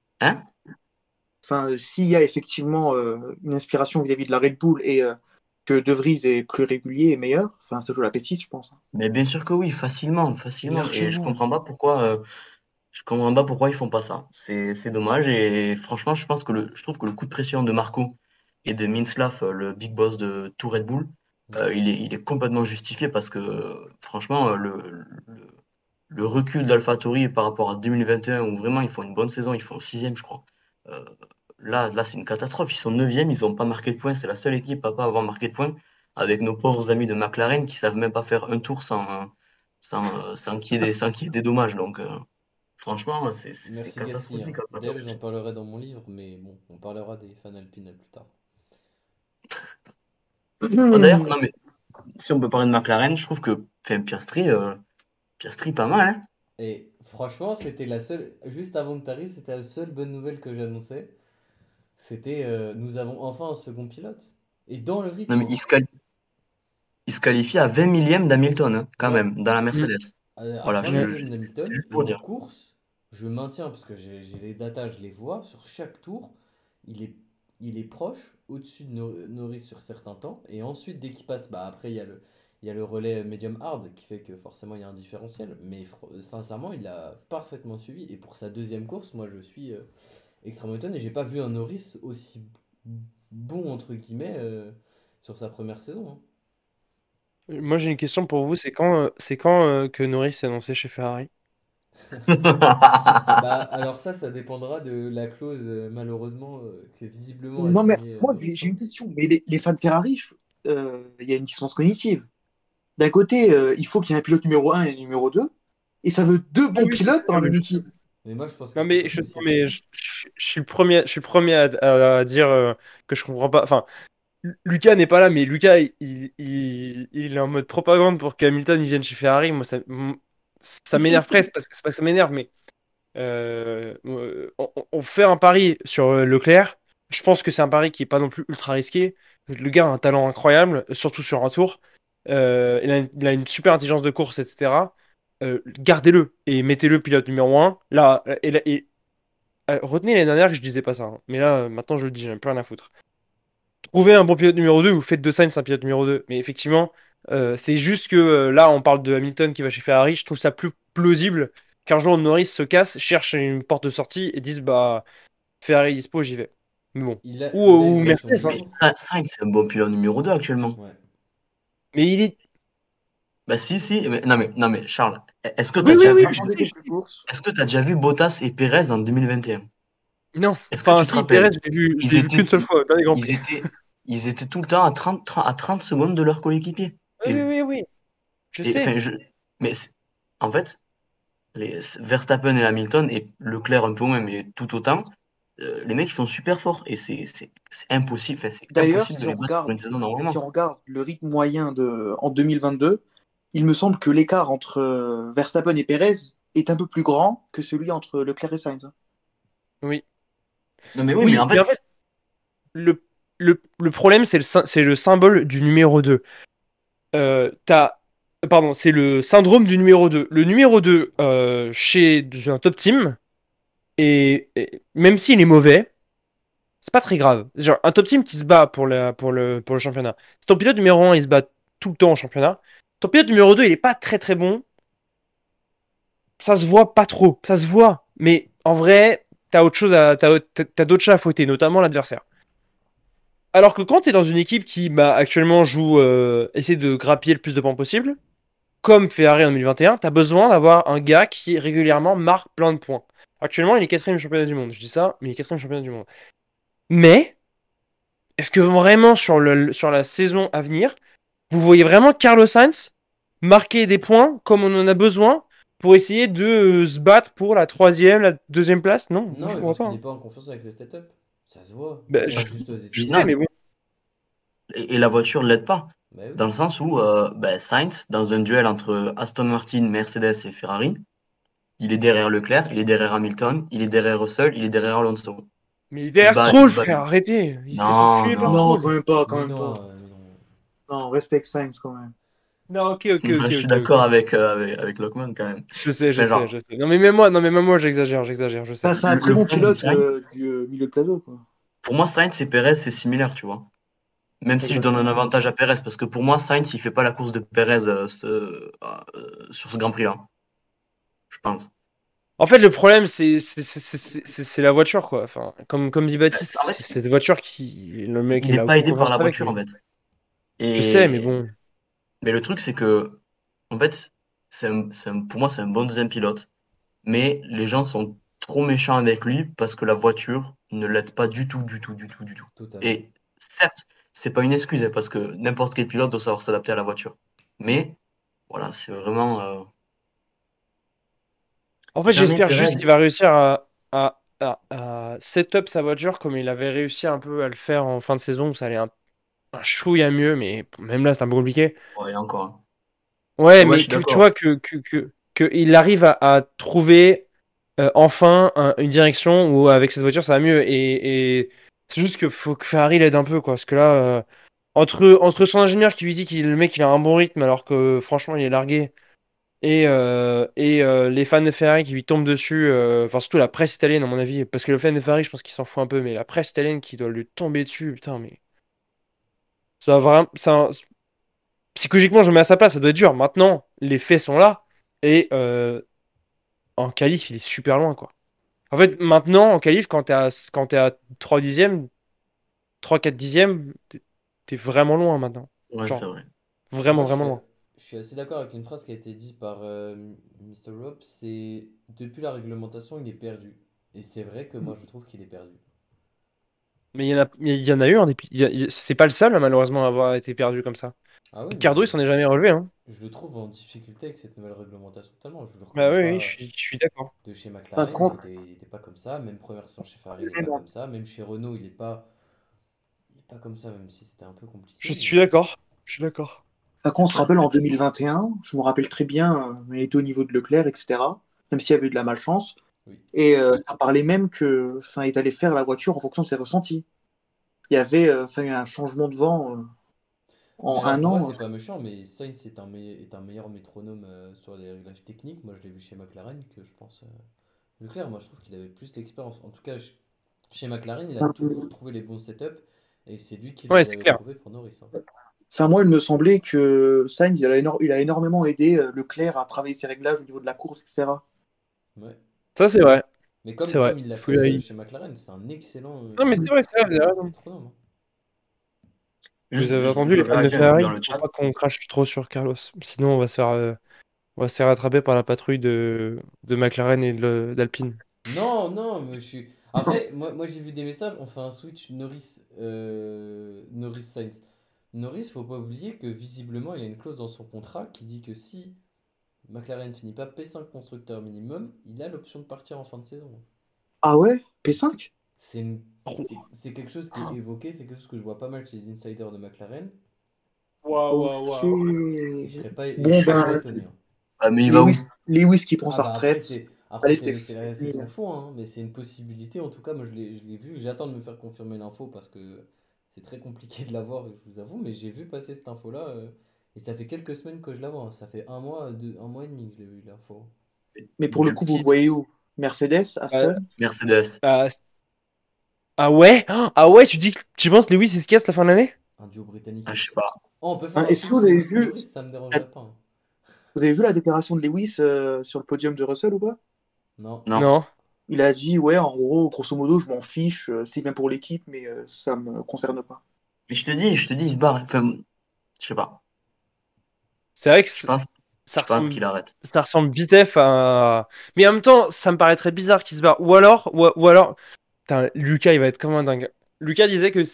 Hein? Enfin, s'il y a effectivement une inspiration vis-à-vis de la Red Bull et que que De Vries est plus régulier et meilleur. Enfin, ça joue la P6, je pense. Mais bien sûr que oui, facilement. Et Largement. je comprends pas pourquoi ils font pas ça. C'est dommage. Et franchement, je trouve que le coup de pression de Marco et de Minslav, le big boss de tout Red Bull, il est complètement justifié parce que franchement, le recul d'AlphaTauri par rapport à 2021 où vraiment ils font une bonne saison, ils font sixième, je crois. Euh, là, c'est une catastrophe. Ils sont neuvième, ils n'ont pas marqué de points. C'est la seule équipe à pas avoir marqué de points avec nos pauvres amis de McLaren qui savent même pas faire un tour sans qu'il y ait des dommages. Donc, franchement, c'est Merci Gasly, hein. catastrophique D'ailleurs, AlphaTauri. j'en parlerai dans mon livre, mais bon, on parlera des fans alpines plus tard. Ah, d'ailleurs, non, mais si on peut parler de McLaren, je trouve que enfin, Piastri, pas mal, hein. Et franchement, c'était la seule. Juste avant que tu arrives, c'était la seule bonne nouvelle que j'annonçais. C'était nous avons enfin un second pilote. Et dans le Non, rythme, mais hein. il se qualifie à 20 millième d'Hamilton, hein, quand Ouais, même, dans la Mm. Mercedes. à Voilà, 20 millième c'est d'Hamilton. juste Et pour en dire. course, je maintiens, parce que j'ai les datas, je les vois, sur chaque tour, il est, il est proche, au-dessus de Norris sur certains temps. Et ensuite, dès qu'il passe, bah après, il y a le relais medium hard qui fait que forcément il y a un différentiel. Mais sincèrement, il a parfaitement suivi. Et pour sa deuxième course, moi je suis extrêmement étonné. J'ai pas vu un Norris aussi bon, entre guillemets, sur sa première saison, hein. Moi, j'ai une question pour vous. C'est quand que Norris s'est annoncé chez Ferrari? Bah, alors ça dépendra de la clause, malheureusement, que visiblement a Non, mais signé moi, Norris, j'ai hein. une question. Mais les fans de Ferrari, il y a une dissonance cognitive. D'un côté, il faut qu'il y ait un pilote numéro un et un numéro 2, et ça veut deux Oui, bons oui, pilotes dans la même je sais. équipe. Mais moi, je pense que Non c'est mais pas je, non, possible. mais je suis le premier à dire que je comprends pas. Enfin, Lucas n'est pas là, mais Lucas il est en mode propagande pour qu'Hamilton il vienne chez Ferrari. Moi ça m'énerve presque parce que c'est pas que ça m'énerve, mais on fait un pari sur Leclerc. Je pense que c'est un pari qui est pas non plus ultra risqué. Le gars a un talent incroyable, surtout sur un tour. Il a une super intelligence de course, etc. Gardez-le et mettez-le pilote numéro un. Là, retenez l'année dernière que je disais pas ça, hein. Mais là, maintenant je le dis, j'en ai plus rien à foutre. Trouvez un bon pilote numéro 2 ou faites de Sainz un pilote numéro 2. Mais effectivement, c'est juste que là, on parle de Hamilton qui va chez Ferrari. Je trouve ça plus plausible qu'un jour Norris se casse, cherche une porte de sortie et dise bah Ferrari dispo, j'y vais. Mais bon. Il a Ou une voiture Mercedes, hein. Mais lourde. Sainz, c'est un bon pilote numéro 2 actuellement. Ouais. Mais il est. Bah si, non mais Charles, est-ce que Il t'as Oui, oui, déjà a oui, vu, je attendez sais. quelques courses. est-ce que t'as déjà vu Bottas et Perez en 2021? Non. Est-ce que Enfin, tu te si, Perez, rappelles? je Ils l'ai vu qu'une étaient, seule fois dans les Grands ils Prix. étaient, ils étaient tout le temps à 30 secondes de leur coéquipier. Oui, Et, oui, oui, oui. Je et enfin, sais. mais en fait, Verstappen et Hamilton et Leclerc un peu moins, mais tout autant, les mecs ils sont super forts et c'est impossible, enfin, c'est D'ailleurs, impossible de les battre sur une saison si normalement. on regarde le rythme moyen en 2022, il me semble que l'écart entre Verstappen et Perez est un peu plus grand que celui entre Leclerc et Sainz. Oui. Non mais oui, mais Oui, en mais fait, en fait, le problème, c'est le symbole du numéro 2. Pardon, c'est le syndrome du numéro 2. Le numéro 2 chez un top team, et même s'il est mauvais, c'est pas très grave. Genre, un top team qui se bat pour le championnat. Si ton pilote numéro un il se bat tout le temps en championnat, ton pilote numéro 2 il est pas très très bon, ça se voit pas trop. Ça se voit. Mais en vrai, t'as d'autres chats à fouetter, notamment l'adversaire. Alors que quand t'es dans une équipe qui bah, actuellement joue, essaie de grappiller le plus de points possible, comme Ferrari en 2021, tu as besoin d'avoir un gars qui régulièrement marque plein de points. Actuellement, il est quatrième championnat du monde. Je dis ça, mais il est quatrième championnat du monde. Mais, est-ce que vraiment sur la saison à venir, vous voyez vraiment Carlos Sainz marquer des points comme on en a besoin pour essayer de se battre pour la troisième, la deuxième place? Non, moi Non, je mais vois parce pas, qu'il hein. n'est pas en confiance avec le setup. Ça se voit. Bah, Regarde juste aux je non, sais, mais États-Unis. bon. et la voiture ne l'aide pas. Bah oui. Dans le sens où ben, Sainz, dans un duel entre Aston Martin, Mercedes et Ferrari, il est derrière Leclerc, il est derrière Hamilton, il est derrière Russell, il est derrière Alonso. Mais il est Il se derrière bat, il Stroll, se bat. frère, arrêtez. Il s'est fait Non, tuer par non. Non, Stroll. quand même pas, quand Mais même non, pas. mais non. Non, respect Sainz quand même. Non, ok, ok, Je ok, suis ok, d'accord ok. avec Lockman quand même. Je sais, je Enfin, sais, genre, je sais. Non, mais même moi, j'exagère, je sais. C'est un très le bon problème de pilote Sainz, du milieu de plateau, quoi. pour moi, Sainz et Perez, c'est similaire, tu vois. Même si je donne un avantage à Perez, parce que pour moi, Sainz, il fait pas la course de Perez sur ce Grand Prix-là, je pense. En fait, le problème, c'est la voiture, quoi. Enfin, comme dit Baptiste, En c'est fait, cette voiture qui. Le mec, il il n'est a pas aucune aidé par confiance la avec, voiture, mais. en fait. Je sais, mais Et, bon. mais le truc, c'est que, en fait, pour moi, c'est un bon deuxième pilote. Mais les gens sont trop méchants avec lui parce que la voiture ne l'aide pas du tout, du tout, du tout, du tout. Totalement. Et certes, c'est pas une excuse, hein, parce que n'importe quel pilote doit savoir s'adapter à la voiture. Mais voilà, c'est vraiment. En fait, Jamais j'espère Perez. juste qu'il va réussir à set up sa voiture comme il avait réussi un peu à le faire en fin de saison, où ça allait un chouïa mieux, mais même là, c'est un peu compliqué. Ouais, encore, hein. Ouais, Ouais, je mais suis tu d'accord. vois que il arrive à trouver enfin une direction où avec cette voiture ça va mieux. Et c'est juste que faut que Ferrari l'aide un peu, quoi. Parce que là, entre son ingénieur qui lui dit que le mec il a un bon rythme alors que franchement il est largué, et les fans de Ferrari qui lui tombent dessus, enfin surtout la presse italienne à mon avis, parce que le fan de Ferrari je pense qu'il s'en fout un peu, mais la presse italienne qui doit lui tomber dessus, putain, mais ça va vraiment. Psychologiquement, je me mets à sa place, ça doit être dur. Maintenant, les faits sont là. Et en qualif, il est super loin, quoi. En fait, maintenant, en qualif, quand t'es à 3 dixièmes, 3-4 dixièmes, t'es vraiment loin maintenant. Ouais, c'est Genre, vrai. vraiment, Moi, vraiment loin. je suis assez d'accord avec une phrase qui a été dite par Mr. Rob, c'est depuis la réglementation, il est perdu. Et c'est vrai que moi, je trouve qu'il est perdu. Mais il y en a eu, c'est pas le seul, hein, malheureusement, à avoir été perdu comme ça. Ah oui, Ricardo, il s'en est jamais relevé, hein. je le trouve en difficulté avec cette nouvelle réglementation totalement. Je le Bah reconnais oui, oui, pas je suis d'accord. de chez Par McLaren, contre, il était pas comme ça. Même première saison chez Ferrari, il n'est pas comme ça. Même chez Renault, il est pas comme ça, même si c'était un peu Je compliqué. suis d'accord. Je suis d'accord. par contre, on se rappelle en 2021, je me rappelle très bien, il était au niveau de Leclerc, etc. Même s'il y avait eu de la malchance. Oui. Et ça parlait même que, enfin, il allait faire la voiture en fonction de ses ressentis. Il y avait, enfin, un changement de vent Mais en alors, un moi, an. c'est pas méchant, mais Sainz est un meilleur métronome sur les réglages techniques. Moi, je l'ai vu chez McLaren que je pense. Leclerc, moi, je trouve qu'il avait plus d'expérience. En tout cas, chez McLaren, il a toujours trouvé les bons setups et c'est lui qui Ouais, les c'est avait clair. prouvés pour Norris, hein. Enfin, moi, il me semblait que Sainz, il a énormément aidé Leclerc à travailler ses réglages au niveau de la course, etc. Ouais. Ça, c'est vrai. Mais C'est comme vrai. il l'a Faut... fait chez McLaren, c'est un excellent Non, mais c'est vrai, c'est vrai, vous avez raison. métronome, hein. Vous Juste, avez entendu je les fans de réagis un peu Ferrari, dans il le faut chat. pas qu'on crache trop sur Carlos. Sinon, on va se faire rattraper par la patrouille de McLaren et d'Alpine. Non, non, mais je suis. Après, moi j'ai vu des messages, on fait un switch Norris Sainz. Norris, faut pas oublier que visiblement il a une clause dans son contrat qui dit que si McLaren finit pas P5 constructeur minimum, il a l'option de partir en fin de saison. Ah ouais? P5? C'est une- c'est quelque chose qui est évoqué, c'est quelque chose que je vois pas mal chez les insiders de McLaren. Waouh, waouh, Ok. Et waouh. je Bon, serais pas ben, étonné, hein. Ah, mais il va où? Lewis qui prend Ah sa bah après retraite. après Allez, c'est la fini. saison fond, hein, mais c'est une possibilité. En tout cas, moi je l'ai vu. J'attends de me faire confirmer l'info parce que c'est très compliqué de l'avoir, je vous avoue. Mais j'ai vu passer cette info-là et ça fait quelques semaines que je la vois, hein. Ça fait un mois et demi que je l'ai vu l'info. Mais pour le Du coup, vous le petit voyez où? Mercedes, Ah, Aston? Mercedes. ah, ah ouais? Ah ouais, tu penses Lewis il se casse la fin de l'année? Un duo britannique. Ah, je sais pas. Oh, on peut faire Hein, un est-ce que switch vous avez Lewis vu, Norris, ça me la- dérangerait pas, hein. vous avez vu la déclaration de Lewis sur le podium de Russell ou pas? Non. Non. Non. Il a dit, ouais, en gros, grosso modo, je m'en fiche, c'est bien pour l'équipe, mais ça me concerne pas. Mais je te dis, il se barre. Enfin, je sais pas. C'est vrai que Je pense, ça je pense ressemble, qu'il arrête. ça ressemble vitef à. Mais en même temps, ça me paraît très bizarre qu'il se barre. Ou alors. Putain, Lucas, il va être comme un dingue. Lucas disait que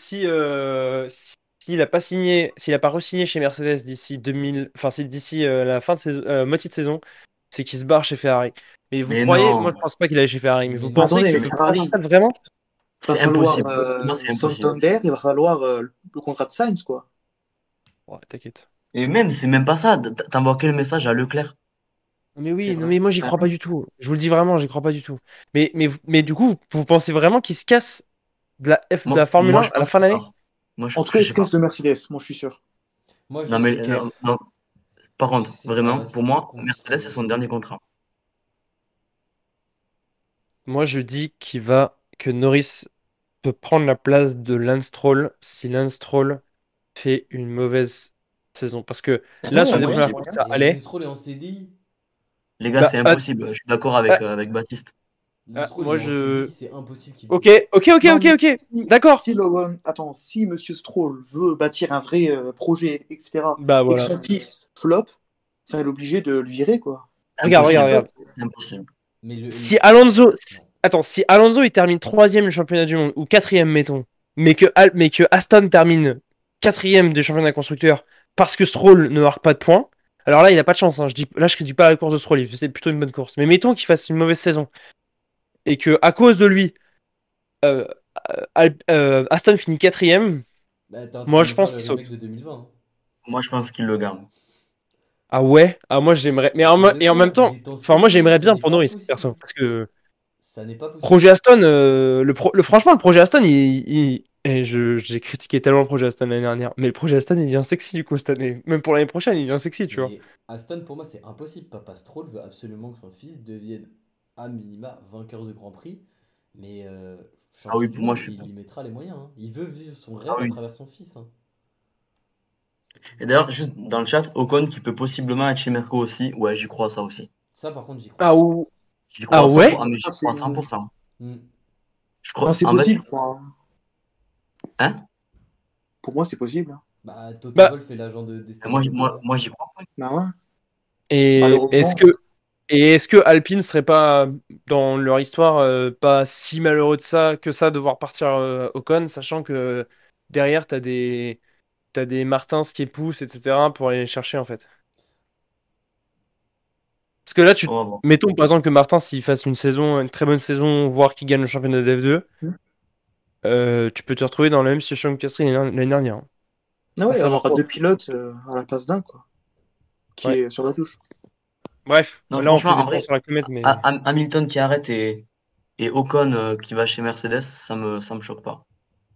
s'il a pas signé, s'il a pas re-signé chez Mercedes d'ici 2000, enfin c'est d'ici la fin de saison, moitié de saison, c'est qu'il se barre chez Ferrari. Mais vous Mais croyez, moi non. je pense pas qu'il aille chez Ferrari, mais Mais vous non. pensez Attendez, mais qu'il prend sa Ferrari, retraite vraiment? il va C'est falloir impossible. Non, c'est impossible. Santander, il va falloir le contrat de Sainz, quoi. Ouais, t'inquiète. Et même, c'est même pas ça. T'envoies quel message à Leclerc? Mais C'est oui, non vrai. mais moi j'y Ah crois pas oui. du tout. Je vous le dis vraiment, j'y crois pas du tout. Mais du coup, vous pensez vraiment qu'il se casse de la Formule Moi, 1 je à la pense fin de qu'il l'année? part. Moi, En tout cas, je il sais se pas. casse de Mercedes, moi je suis sûr. Moi Non, mais Ok. non. Par je contre, sais pas, vraiment, pour c'est très moi, Mercedes, compliqué. c'est son dernier contrat. Moi je dis que Norris peut prendre la place de Lance Stroll si Lance Stroll fait une mauvaise saison. Parce que C'est là, Ouais, il y sur a les deux moyen, il y premières a impossible. parties, moyen. ça Et allait. Lance Stroll est en CDI. Les gars, Bah, c'est impossible. Je suis d'accord ah, avec Baptiste. Lance Stroll, il moi, est en CDI, c'est impossible qu'il. Ok, ok, ok, Non, ok, mais ok. D'accord. attends, si Monsieur Stroll veut bâtir un vrai projet, etc., Bah et que voilà. son fils flop, enfin, il est obligé de le virer, quoi. Regarde, regarde, Impossible. regarde. C'est impossible. Mais Si Alonso, Non. attends, si Alonso il termine troisième du championnat du monde ou quatrième, mettons, mais que Aston termine quatrième du championnat constructeur parce que Stroll ne marque pas de points, alors là il a pas de chance. Hein. Je dis pas la course de Stroll, c'est plutôt une bonne course. Mais mettons qu'il fasse une mauvaise saison et que à cause de lui, euh, Aston finit quatrième. Bah, t'es en train Moi de je me faire pense le qu'il remake saute. de 2020. Hein. Moi, je pense qu'il le garde. Ah ouais, ah moi j'aimerais, mais et en même Honnêtement, il temps, est en enfin moi CDI, j'aimerais ça bien n'est pour pas Norris perso possible. parce que Ça n'est pas possible. projet Aston, franchement, le projet Aston, et j'ai critiqué tellement le projet Aston l'année dernière, mais le projet Aston, il vient sexy du coup cette année. Même pour l'année prochaine, il vient sexy, tu vois. Mais Aston, pour moi, c'est impossible. Papa Stroll veut absolument que son fils devienne à minima vainqueur de Grand Prix. Mais Ah champion oui, du pour moi, monde, je suis il pour. y mettra les moyens. Hein. Il veut vivre son Ah rêve à oui. travers son fils. Hein. Et d'ailleurs, juste dans le chat, Ocon qui peut possiblement être chez Merco aussi. Ouais, j'y crois ça aussi. Ça, par contre, j'y crois. Ah, ou... J'y ah crois à 100%. ouais? Ah, mais Ça, j'y c'est crois à 100%. Hmm. Je enfin, crois. c'est En fait, possible, quoi. hein? Pour moi, c'est possible. Hein. Bah, Toto Bah, Wolff est l'agent d'Esteban Moi, Ocon. Hein. j'y crois. Ouais. Bah ouais, et malheureusement. est-ce que Alpine serait pas, dans leur histoire, pas si malheureux de ça, que ça, de voir partir Ocon, sachant que derrière, t'as des Martins qui poussent, etc., pour aller les chercher, en fait. Parce que là, On va voir. mettons par exemple que Martin, s'il fasse une saison, une très bonne saison, voire qu'il gagne le championnat de F2, Hmm. tu peux te retrouver dans la même situation que Piastri l'année dernière. Hein. Ah À ouais, on savoir aura quoi? deux pilotes à la place d'un, quoi, qui Ouais. est sur la touche. Bref, Non, là on fait franchement, des en points vrai, sur la comète, mais Hamilton qui arrête et Ocon qui va chez Mercedes, ça me choque pas.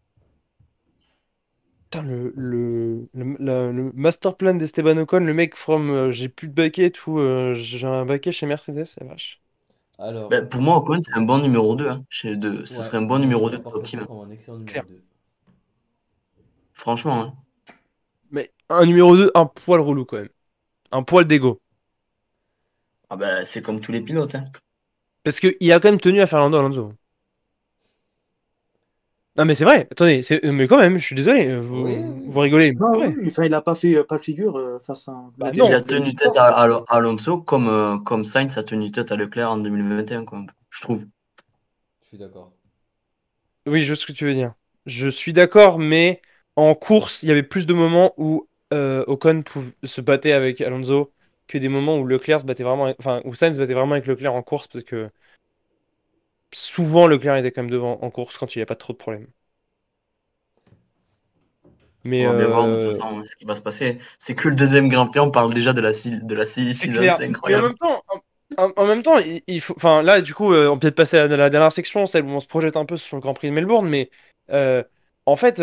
putain, le master plan d'Esteban Ocon, le mec from j'ai plus de baquet ou j'ai un baquet chez Mercedes, c'est vache. Alors, Ben, pour moi, Ocon, c'est un bon numéro 2. Hein, ce ouais, serait un bon moi je numéro le 2 de top porte pas team. comme un excellent numéro Clair. 2. Franchement, hein. Mais un numéro 2 un poil relou quand même. Un poil d'ego. Ah ben, c'est comme tous les pilotes. Hein. Parce qu'il a quand même tenu à Fernando Alonso. Non mais c'est vrai, attendez, mais quand même, je suis désolé, Oui, vous oui. rigolez, mais c'est Non, vrai. oui, enfin, il a pas fait pas de figure face à Bah Il non. a tenu tête à Alonso comme Sainz a tenu tête à Leclerc en 2021, quoi, je trouve. Je suis d'accord. Oui, je vois ce que tu veux dire. Je suis d'accord, mais en course, il y avait plus de moments où Ocon se battait avec Alonso que des moments où Leclerc se battait vraiment, enfin, où Sainz se battait vraiment avec Leclerc en course, parce que souvent Leclerc était quand même devant en course quand il n'y a pas trop de problèmes. Mais On va bien voir de toute façon hein, ce qui va se passer. C'est que le deuxième Grand Prix, on parle déjà de la silly c'est season, clair. c'est Mais en incroyable. même temps, en même temps, il faut, enfin là, du coup, on peut peut-être passer à la dernière section, celle où on se projette un peu sur le Grand Prix de Melbourne, mais euh, en fait,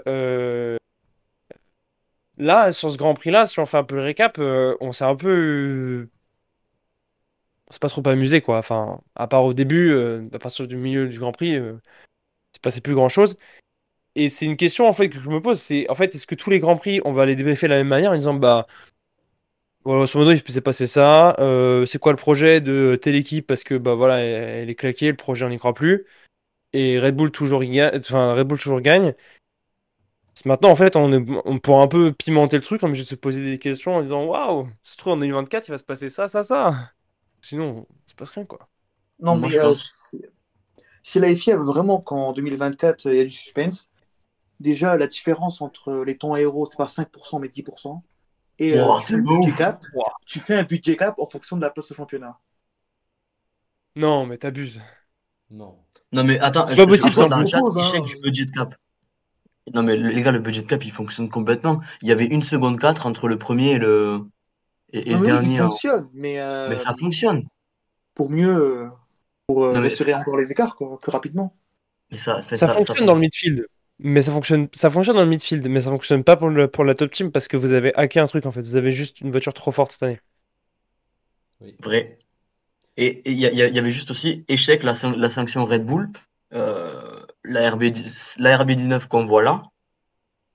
là, sur ce Grand Prix-là, si on fait un peu le récap, on s'est un peu, on s'est pas trop amusé, quoi. Enfin, à part au début, à partir du milieu du Grand Prix, c'est passé plus grand-chose. Et c'est une question en fait que je me pose, c'est en fait, est-ce que tous les Grands Prix, on va les débriefer de la même manière en disant, bah, voilà, grosso modo, il s'est passé ça. C'est quoi le projet de telle équipe parce que bah voilà, elle est claquée, le projet on n'y croit plus. Et Red Bull toujours il gagne, enfin Red Bull toujours gagne. Maintenant en fait, on pourra un peu pimenter le truc, on est obligé de se poser des questions en disant waouh, ça se trouve en 2024 il va se passer ça, ça, ça. Sinon, il se passe rien quoi. Non, Moi, mais je pense. si la FIA veut vraiment qu'en 2024, il y a du suspense, déjà, la différence entre les temps aéros, c'est pas 5%, mais 10%. Et Wow, tellement ouf. Ouah. tu fais un budget cap en fonction de la place au championnat. Non, mais t'abuses. Non. Non, mais attends, C'est pas C'est possible, je ce que vois je dans le t'embrouilles. chat, propose. échec Hein. du budget cap. Non, mais les gars, le budget cap, il fonctionne complètement. Il y avait 1 seconde 4 entre le premier et Non, le mais oui, il dernier. fonctionne, mais Mais ça fonctionne. pour mieux pour Non, mais, resserrer encore les écarts quoi, plus rapidement. mais ça fait Ça ça fonctionne dans le fonctionne. midfield. Mais ça fonctionne dans le midfield, mais ça fonctionne pas pour la top team parce que vous avez hacké un truc en fait. Vous avez juste une voiture trop forte cette année. Oui. Vrai. Et il y avait juste aussi échec la sanction Red Bull, la RB19 qu'on voit là.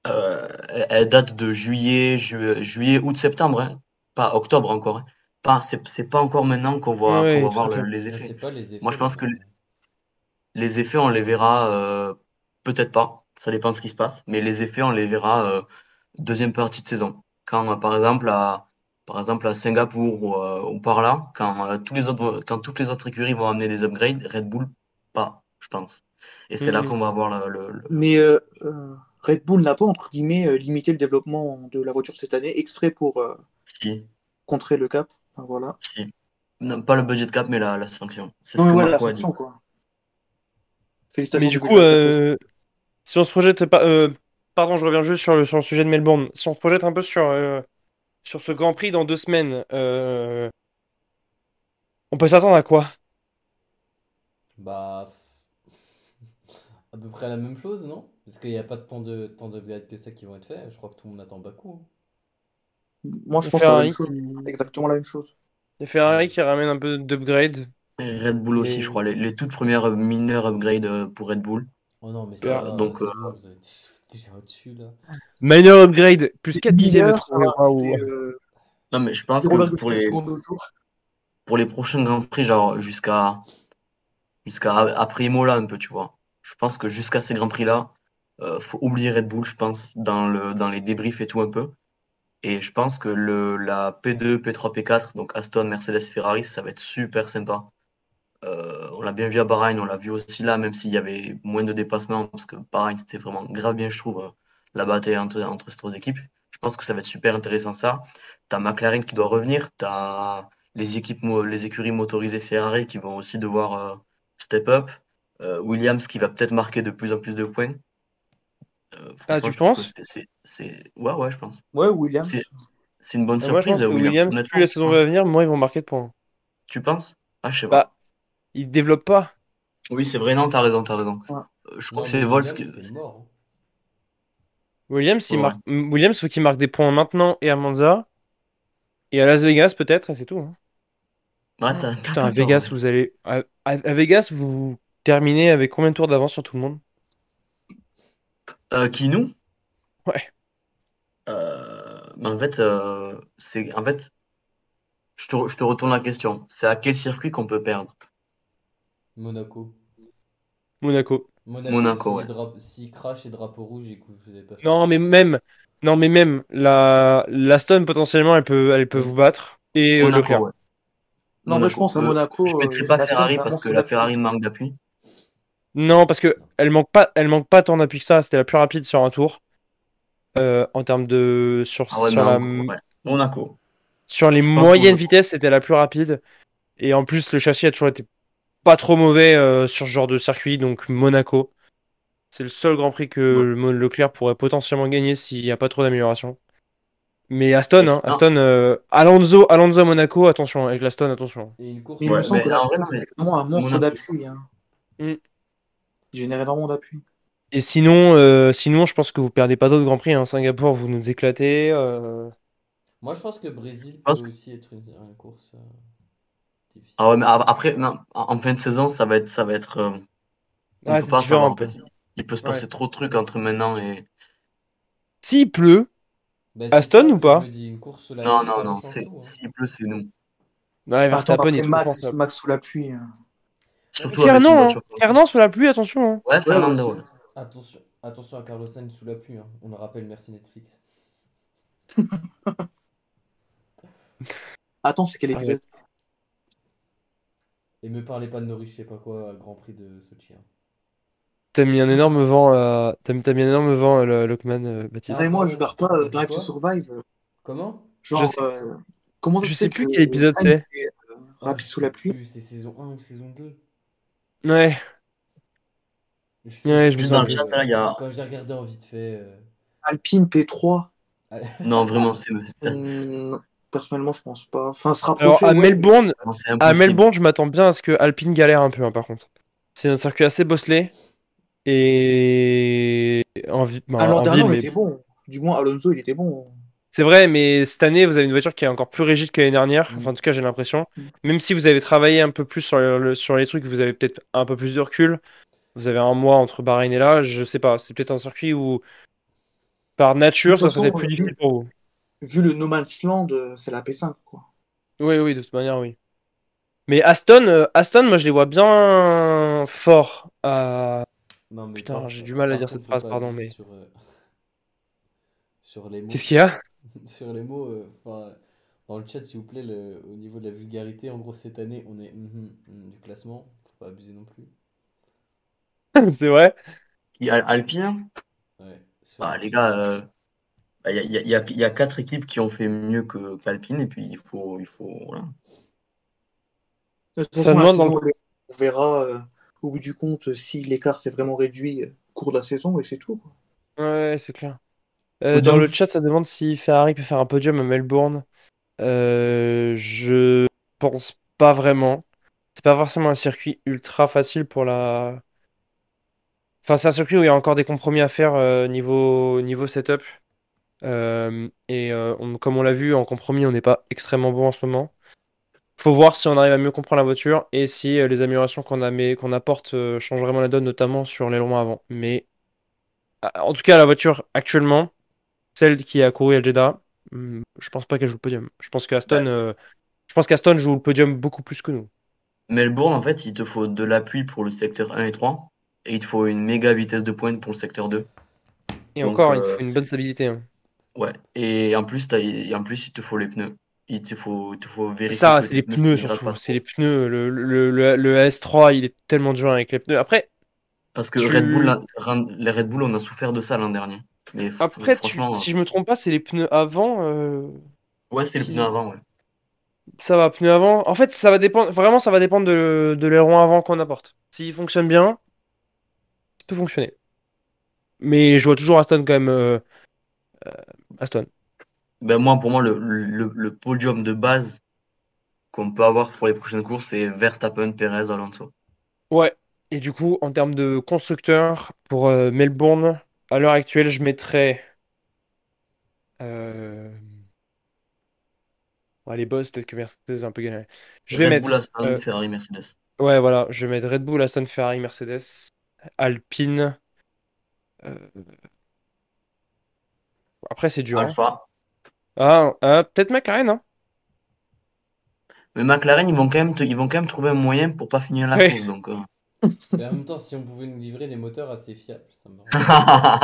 Elle date de juillet, août, septembre, hein. Pas octobre encore, hein. C'est pas encore maintenant qu'on Ouais, va tout voir à fait. les Je effets. sais pas les Moi, effets, je les pense que gars. les effets, on les verra peut-être pas. Ça dépend de ce qui se passe. Mais les effets, on les verra deuxième partie de saison. Quand, par exemple, à Singapour ou par là, quand toutes les autres écuries vont amener des upgrades, Red Bull, pas, je pense. Et c'est là Mhm. qu'on va voir Mais Red Bull n'a pas, entre guillemets, limité le développement de la voiture cette année, exprès pour si, contrer le cap. Enfin, voilà. si. Non, pas le budget cap, mais la sanction. C'est Non, ce mais que voilà, la Marco a dit. sanction, quoi. Mais Félicitations du coup, 2024 aussi. si on se projette pas, pardon, je reviens juste sur le sujet de Melbourne. Si on se projette un peu sur ce Grand Prix dans 2 semaines, on peut s'attendre à quoi? Bah, à peu près la même chose, non? Parce qu'il n'y a pas tant d'upgrades que ça qui vont être faits. Je crois que tout le monde attend Bakou, hein. Moi, je Les pense que ça va être Ferrari une chose, exactement la même chose. les Ouais. Ferrari qui ramènent un peu d'upgrade, Et Red Bull aussi, je mais crois. Les toutes premières mineures upgrades pour Red Bull. Oh non, mais ça super. va, Donc, c'est bon, vous êtes déjà au-dessus là. Minor upgrade, plus 4 dixièmes de Mineur, ça trouver. va rajouter Waouh. non, mais je pense que 0,7 secondes au tour. pour les prochains Grands Prix, genre jusqu'à après Imola un peu, tu vois. Je pense que jusqu'à ces Grands Prix-là, faut oublier Red Bull, je pense, dans les débriefs et tout un peu. Et je pense que la P2, P3, P4, donc Aston, Mercedes, Ferrari, ça va être super sympa. On l'a bien vu à Bahreïn, on l'a vu aussi là, même s'il y avait moins de dépassements, parce que Bahreïn, c'était vraiment grave bien, je trouve, la bataille entre ces trois équipes. Je pense que ça va être super intéressant ça. T'as McLaren qui doit revenir, t'as les écuries motorisées Ferrari qui vont aussi devoir step up, Williams qui va peut-être marquer de plus en plus de points. Ah, Franchement, tu je trouve que penses? Ouais, ouais, je pense. Ouais, C'est Williams. c'est une bonne Moi, je surprise, pense que Williams, Williams, plus la honnêtement, je saison va pense. venir, moins ils vont marquer de points. Tu penses? Ah, je sais Bah, pas. ils développent pas. Oui, c'est vrai, non, t'as raison, t'as raison. Ouais. Je crois Non, que mais c'est Vols Williams, qui. c'est mort, hein. Ouais. Williams, faut qu'il marque des points maintenant et à Monza et à Las Vegas peut-être, et c'est tout, hein. Ouais, Oh, t'as putain, pas à tort, en Vegas, fait. vous allez. À Vegas, vous terminez avec combien de tours d'avance sur tout le monde? Qui nous? Ouais. Mais en fait, je te retourne la question. C'est à quel circuit qu'on peut perdre? Monaco. Monaco. Monaco, Monaco, si, ouais. si crash et drapeau rouge, écoute, vous n'avez pas fait. Non, mais même. Non, mais même. L'Aston, potentiellement, elle peut Oui. vous battre. Et Monaco, Leclerc. ouais. Non, en vrai, je Monaco. pense à Je Monaco, mettrai pas Aston, Ferrari c'est un parce que monstre la d'appui. Ferrari manque d'appui. Non, parce que elle manque pas tant d'appui que ça. C'était la plus rapide sur un tour. En termes de. Sur, Ah ouais, mais sur la, ouais. Monaco. sur les Je pense moyennes Monaco. vitesses, c'était la plus rapide. Et en plus, le châssis a toujours été pas trop mauvais sur ce genre de circuit. Donc, Monaco. C'est le seul Grand Prix que Ouais. Leclerc pourrait potentiellement gagner s'il n'y a pas trop d'amélioration. Mais Et Aston, hein, sinon, Aston, Alonso à Monaco, attention, avec l'Aston, attention. Et une Mais course il me ouais, semble où. que mais en vrai, l'Aston, non, c'est mais vraiment un monstre Monaco. d'appui, hein. Mm. Il génère énormément d'appui. Et sinon, je pense que vous perdez pas d'autres Grands Prix, hein. Singapour, vous nous éclatez. Moi, je pense que Brésil Je peut pense que- aussi être une course Ah difficile. ouais, mais après, non, en fin de saison, ça va être, on Ah, peut c'est pas différent savoir un en peu. fait. Il peut se Ouais. passer trop de trucs entre maintenant et. Ouais. S'il pleut, Bah, c'est Aston ça ou que je me pas? dis, une course sous la Non, pluie, non, ça non, rechange tout, hein. s'il pleut, c'est nous. Ouais, Attends, Verstappen, il après est tout le temps Max, ça. Max sous la pluie, hein. Non, mais Surtout avec une Fernand, hein. voiture comme ça. Fernand sous la pluie, attention, hein. Ouais, Ouais, Fernando, aussi. ouais. attention, attention à Carlos Sainz sous la pluie, hein. On le rappelle, merci Netflix. Attends, c'est quel Ouais. épisode? Et me parlez pas de Norris, je sais pas quoi, Grand Prix de Sochi, hein. T'as mis un énorme vent, t'as mis un énorme vent, Lockman, Ah, Et Baptiste. moi, je pardon. regarde pas T'as dit Drive to quoi? Survive. Comment? Je Genre, sais, comment ça je se sais fait que plus quel épisode Sainz c'est. est Oh, je rapide sous sais la pluie? plus, c'est saison 1 ou saison 2. Ouais, Je sais ouais, je me Juste souviens dans le plus. chat, là, il y a. quand j'ai regardé en vite fait. Alpine P3? Non, vraiment, Hmm, personnellement, je pense pas. Enfin, se Alors, rapprocher, à ouais. Melbourne, non, c'est à impossible. Melbourne, je m'attends bien à ce que Alpine galère un peu, hein, par contre. C'est un circuit assez bosselé et Ah, l'an en dernier, ville, on mais était bon. Du moins, Alonso, il était bon. c'est vrai. Mais cette année, vous avez une voiture qui est encore plus rigide que l'année dernière. Enfin, en Mm. tout cas, j'ai l'impression. Même si vous avez travaillé un peu plus sur les trucs, vous avez peut-être un peu plus de recul. Vous avez un mois entre Bahreïn et là, je sais pas. C'est peut-être un circuit où Par De nature, toute ça serait façon, plus difficile pour vous. vu le No Man's Land, c'est la P5, quoi. Oui, oui, de toute manière, oui. Mais Aston, moi, je les vois bien forts. Non, mais Putain, j'ai du mal à par dire contre, cette faut phrase, pas pardon, abuser mais. sur les Qu'est-ce mots. qu'il y a? Sur les mots, dans le chat, s'il vous plaît, au niveau de la vulgarité, en gros, cette année, on est du classement. Faut pas abuser non plus. C'est vrai? Alpine, Ouais, sur bah, les Alpine. gars, il y a 4 équipes qui ont fait mieux qu'Alpine, et puis voilà. De toute Ça façon, la demande dans le. saison, on verra au bout du compte si l'écart s'est vraiment réduit au cours de la saison et c'est tout, quoi. Ouais, c'est clair. Dans le Podium? chat, ça demande si Ferrari peut faire un podium à Melbourne. Je pense pas vraiment. C'est pas forcément un circuit ultra facile pour la. Enfin, c'est un circuit où il y a encore des compromis à faire niveau setup. Comme on l'a vu, en compromis, on n'est pas extrêmement bon en ce moment. Faut voir si on arrive à mieux comprendre la voiture et si les améliorations qu'on apporte changent vraiment la donne, notamment sur l'aileron avant. Mais en tout cas, la voiture actuellement, celle qui a couru à Jeddah, je pense pas qu'elle joue le podium. Bah, Je pense qu'Aston joue le podium beaucoup plus que nous. Melbourne, en fait, il te faut de l'appui pour le secteur 1 et 3, et il te faut une méga vitesse de pointe pour le secteur 2. Et Donc, encore, il te faut une bonne stabilité, hein. ouais. Et en plus, il te faut les pneus. Il te faut C'est vérifier ça, que c'est tes les pneus se pneus dégradent surtout. pas C'est trop. les pneus. Le S3, il est tellement dur avec les pneus. Parce que Red Bull, tu, les Red Bull, on a souffert de ça l'an dernier. Mais franchement, si je me trompe pas, c'est les pneus avant ouais, c'est le pneu qui. avant, ouais. Ça va, pneus avant. En fait, ça va dépendre. Vraiment, ça va dépendre de l'aileron avant qu'on apporte. S'il fonctionne bien, il peut fonctionner. Mais je vois toujours Aston quand même. Aston. Ben moi, pour moi, le podium de base qu'on peut avoir pour les prochaines courses, c'est Verstappen, Perez, Alonso. Ouais. Et du coup, en termes de constructeur, pour Melbourne, à l'heure actuelle, je mettrais. euh, Ouais, les boss, peut-être que Mercedes a un peu galéré. Je vais Red Bull, mettre. Aston, Ferrari, Mercedes. Ouais, voilà. Je vais mettre Red Bull, Aston, Ferrari, Mercedes, Alpine. euh, Après, c'est dur, hein. Alpha. Peut-être McLaren, hein. Mais McLaren, ils vont quand même trouver un moyen pour pas finir la Ouais. course. Donc, Mais en même temps, si on pouvait nous livrer des moteurs assez fiables, ça me rendrait.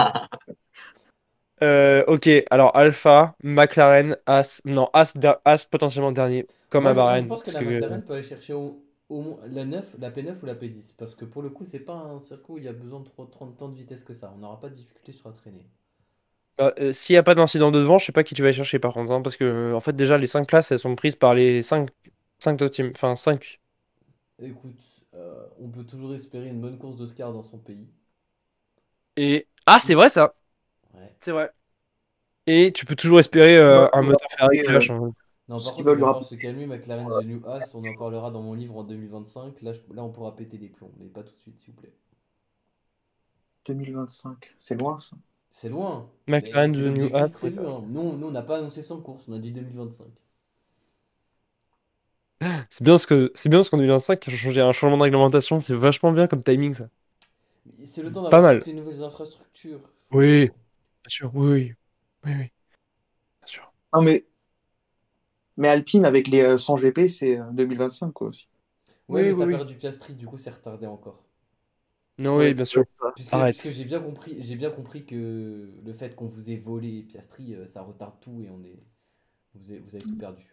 Ok, alors Alpha, McLaren, As, non, As potentiellement dernier, comme à Moi, je Bahreïn. pense que Parce la que McLaren peut aller chercher au moins la 9, la P9 ou la P10. Parce que pour le coup, c'est pas un circuit où il y a besoin de trop, tant de vitesse que ça. On n'aura pas de difficulté sur la traînée. s'il n'y a pas d'incident de devant, je sais pas qui tu vas aller chercher par contre, hein, parce que en fait, déjà, les 5 places, elles sont prises par les cinq top teams. Enfin, 5. Écoute, on peut toujours espérer une bonne course d'Oscar dans son pays. Et. Ah, c'est vrai ça! Ouais. C'est vrai. Et tu peux toujours espérer un Il va moteur Ferrari apporter qui lâche, hein. Non, par ce qu'il contre, il va va lui falloir se rapporter. calmer. McLaren The New As, on en parlera dans mon livre en 2025. Là, on pourra péter des plombs, mais pas tout de suite, s'il vous plaît. 2025, c'est loin ça. C'est loin, mais McLaren c'est The New As, l'objectif prévu, hein. Nous, on n'a pas annoncé sans course, on a dit 2025. C'est bien parce qu'en 2025, il y a changé un changement de réglementation. C'est vachement bien comme timing, ça. C'est le temps Pas d'avoir mal. toutes les nouvelles infrastructures. Oui, Faut... bien sûr, oui, oui, oui, oui, bien sûr. Non, mais Alpine avec les 100 GP, c'est 2025 quoi aussi. Ouais, Oui, mais oui, t'as oui. perdu Piastri, du coup, c'est retardé encore. Non, Ouais, oui, ça bien doit sûr. être ça. Puisque Arrête. j'ai bien compris que le fait qu'on vous ait volé Piastri, ça retarde tout et vous avez tout perdu.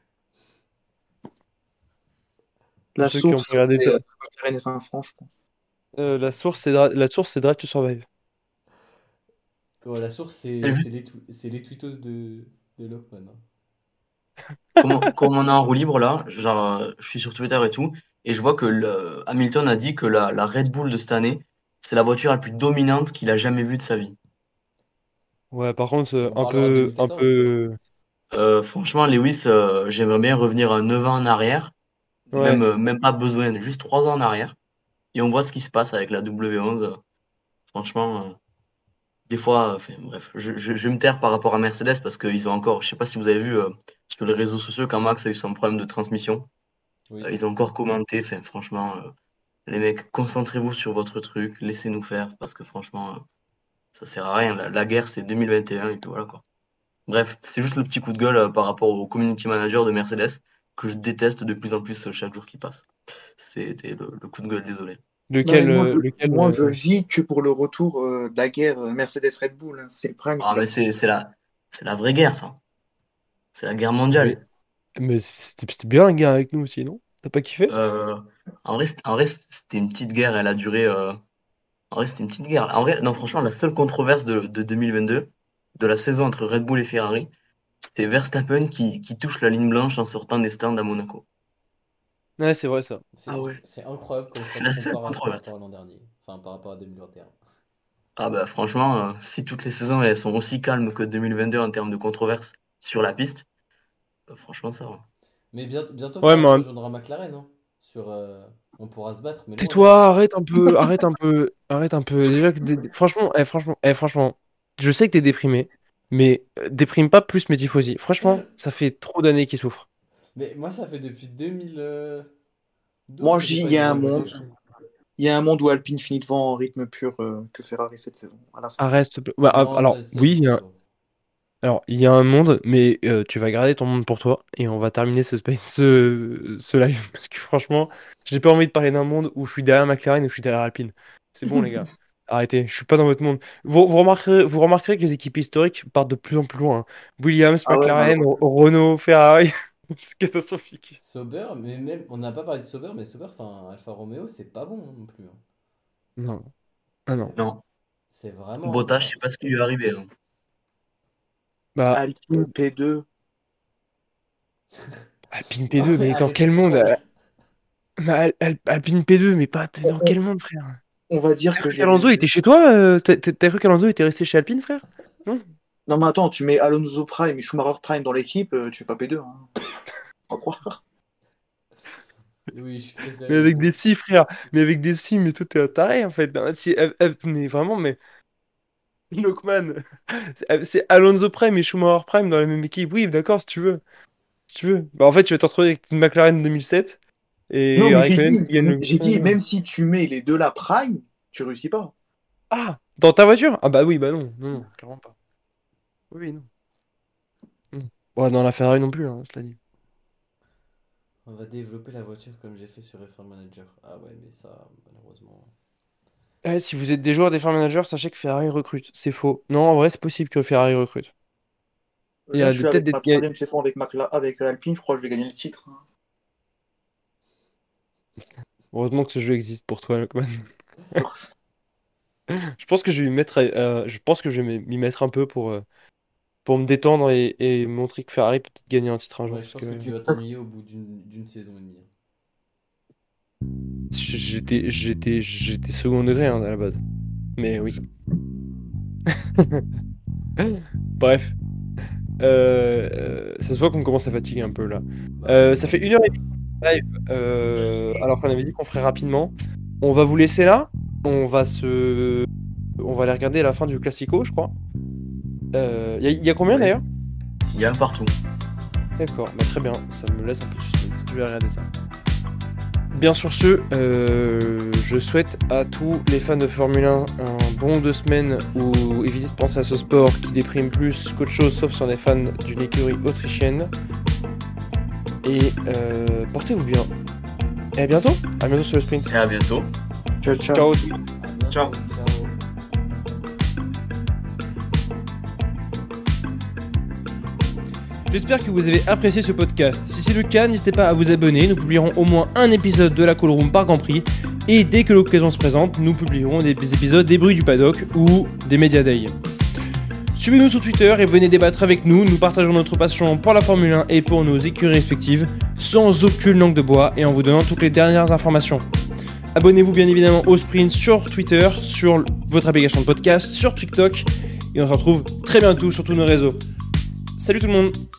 Pour La ceux qui ont source, pu regarder, c'est McLaren F1 France, je crois. la source, c'est Drive to Survive. Ouais, la source, C'est juste c'est les tweetos de Lockman, hein. comme on est en roue libre là, genre, je suis sur Twitter et tout, et je vois que Hamilton a dit que la Red Bull de cette année, c'est la voiture la plus dominante qu'il a jamais vue de sa vie. Ouais, par contre, On parlera de 2014 ou pas? Franchement, Lewis, j'aimerais bien revenir à 9 ans en arrière, même, Ouais. même pas besoin, juste 3 ans en arrière, et on voit ce qui se passe avec la W11. Franchement, des fois, enfin, bref, je vais me taire par rapport à Mercedes parce qu'ils ont encore, je sais pas si vous avez vu sur les réseaux sociaux quand Max a eu son problème de transmission, Oui. ils ont encore commenté, enfin, franchement, les mecs, concentrez-vous sur votre truc, laissez-nous faire parce que franchement, Ça sert à rien. La guerre, c'est 2021 et tout, voilà quoi. Bref, c'est juste le petit coup de gueule par rapport au community manager de Mercedes que je déteste de plus en plus chaque jour qui passe. C'était le coup de gueule, désolé. Non, mais Lequel moi, je vis que pour le retour de la guerre Mercedes-Red Bull, hein. C'est le prime Ah, qui mais leur- c'est la vraie guerre, ça. C'est la guerre mais, mondiale. mais c'était bien la guerre avec nous aussi, non? T'as pas kiffé? Euh, en vrai, c'était une petite guerre, elle a duré. En vrai, c'était une petite guerre. En vrai, non, franchement, la seule controverse de 2022, de la saison entre Red Bull et Ferrari, c'était Verstappen qui touche la ligne blanche en sortant des stands à Monaco. Ouais, c'est vrai ça. Ah ouais. C'est incroyable quand C'est tu la seule compares par controverse. rapport à l'an dernier. Enfin, par rapport à 2021. Ah bah franchement, si toutes les saisons elles sont aussi calmes que 2022 en termes de controverses sur la piste, franchement ça va. Mais bientôt, Ouais, Ferrari mais rejoindra McLaren, hein. Sur, on pourra se battre, mais loin, hein. tais-toi, arrête un peu, arrête un peu, arrête un peu. Déjà que franchement, je sais que t'es déprimé, mais déprime pas plus mes tifosi. Franchement, ça fait trop d'années qu'ils souffrent. Mais moi, ça fait depuis 2012 Moi, que je j'ai dis, pas il y une a un vraie monde. déprime. Il y a un monde où Alpine finit devant en rythme pur que Ferrari cette saison, à la fin. Arrête, s'il te plaît. Bah, Non, alors, ça oui, j'y crois pas. il y a un monde, mais tu vas garder ton monde pour toi et on va terminer ce live parce que franchement, j'ai pas envie de parler d'un monde où je suis derrière McLaren et où je suis derrière Alpine. C'est bon, les gars. Arrêtez, je suis pas dans votre monde. Vous remarquerez que les équipes historiques partent de plus en plus loin. Williams, Ah ouais, McLaren, malheureusement. Renault, Ferrari. C'est catastrophique. Sauber, mais même, on n'a pas parlé de Sauber, mais Sauber, enfin, Alfa Romeo, c'est pas bon non plus, hein. Non. Ah non. Non, C'est vraiment Bottas, je sais incroyable. pas ce qui lui est arrivé, hein. Bah, Alpine P2. Alpine Non, P2, mais mais dans arrêtez quel de monde? troll. Alpine P2, mais pas t'es On, dans on- quel monde, frère? on va dire T'as que cru j'ai qu'Alonso rêvé. était chez toi? T'as cru qu'Alonso était resté chez Alpine, frère? Non? Non, mais attends, tu mets Alonso Prime et Schumacher Prime dans l'équipe, tu fais pas P2, hein. Faut croire. Oui, je suis très Mais sérieux, avec moi. des si, frère. Mais avec des si, mais toi, t'es un taré, en fait. Hein. Mais vraiment, mais. Lockman. C'est Alonso Prime et Schumacher Prime dans la même équipe. Oui, d'accord, si tu veux. Si tu veux. Bah, en fait, tu vas te retrouver avec une McLaren 2007 Non, et mais Raikkonen qui gagne le. j'ai Non, dit, non. même si tu mets les deux là Prime, tu réussis pas. Ah! Dans ta voiture? Ah, bah oui, bah non. Non, non, clairement pas. Oui, oui, non. Non. Ouais, dans la Ferrari non plus, hein, cela dit. On va développer la voiture comme j'ai fait sur F1 Manager. Ah ouais, mais ça, malheureusement. Si vous êtes des joueurs des farm managers, sachez que Ferrari recrute. C'est faux. Non, en vrai, c'est possible que Ferrari recrute. Il y Là, a je suis peut-être avec des. ma troisième saison avec Alpine, je crois que je vais gagner le titre, hein. Heureusement que ce jeu existe pour toi, Lockman. Je pense que je vais je pense que je vais m'y mettre un peu pour me détendre et montrer que Ferrari peut peut-être gagner un titre un jour. Ouais, je Parce pense que que tu vas t'ennuyer au bout d'une saison et demie. j'étais second degré hein, à la base. Mais oui. Bref. Ça se voit qu'on commence à fatiguer un peu là. Bah oui, Ça là. fait 1 heure et demie de live. Alors qu'on avait dit qu'on ferait rapidement. On va vous laisser là. On va aller regarder la fin du Classico, je crois. Il y a combien Oui, d'ailleurs? il y a un partout. D'accord, bah très bien, ça me laisse un peu de suspense, je vais regarder ça. Bien sur ce, je souhaite à tous les fans de Formule 1 un bon 2 semaines où évitez de penser à ce sport qui déprime plus qu'autre chose, sauf si on est fan d'une écurie autrichienne. Et portez-vous bien. Et à bientôt sur le sprint. Et à bientôt. Ciao, ciao. Ciao. À bientôt. Ciao. Ciao. J'espère que vous avez apprécié ce podcast. Si c'est le cas, n'hésitez pas à vous abonner. Nous publierons au moins un épisode de la Call Room par Grand Prix. Et dès que l'occasion se présente, nous publierons des épisodes des bruits du paddock ou des Media Day. Suivez-nous sur Twitter et venez débattre avec nous. Nous partageons notre passion pour la Formule 1 et pour nos écuries respectives, sans aucune langue de bois et en vous donnant toutes les dernières informations. Abonnez-vous bien évidemment au Sprint sur Twitter, sur votre application de podcast, sur TikTok. Et on se retrouve très bientôt sur tous nos réseaux. Salut tout le monde!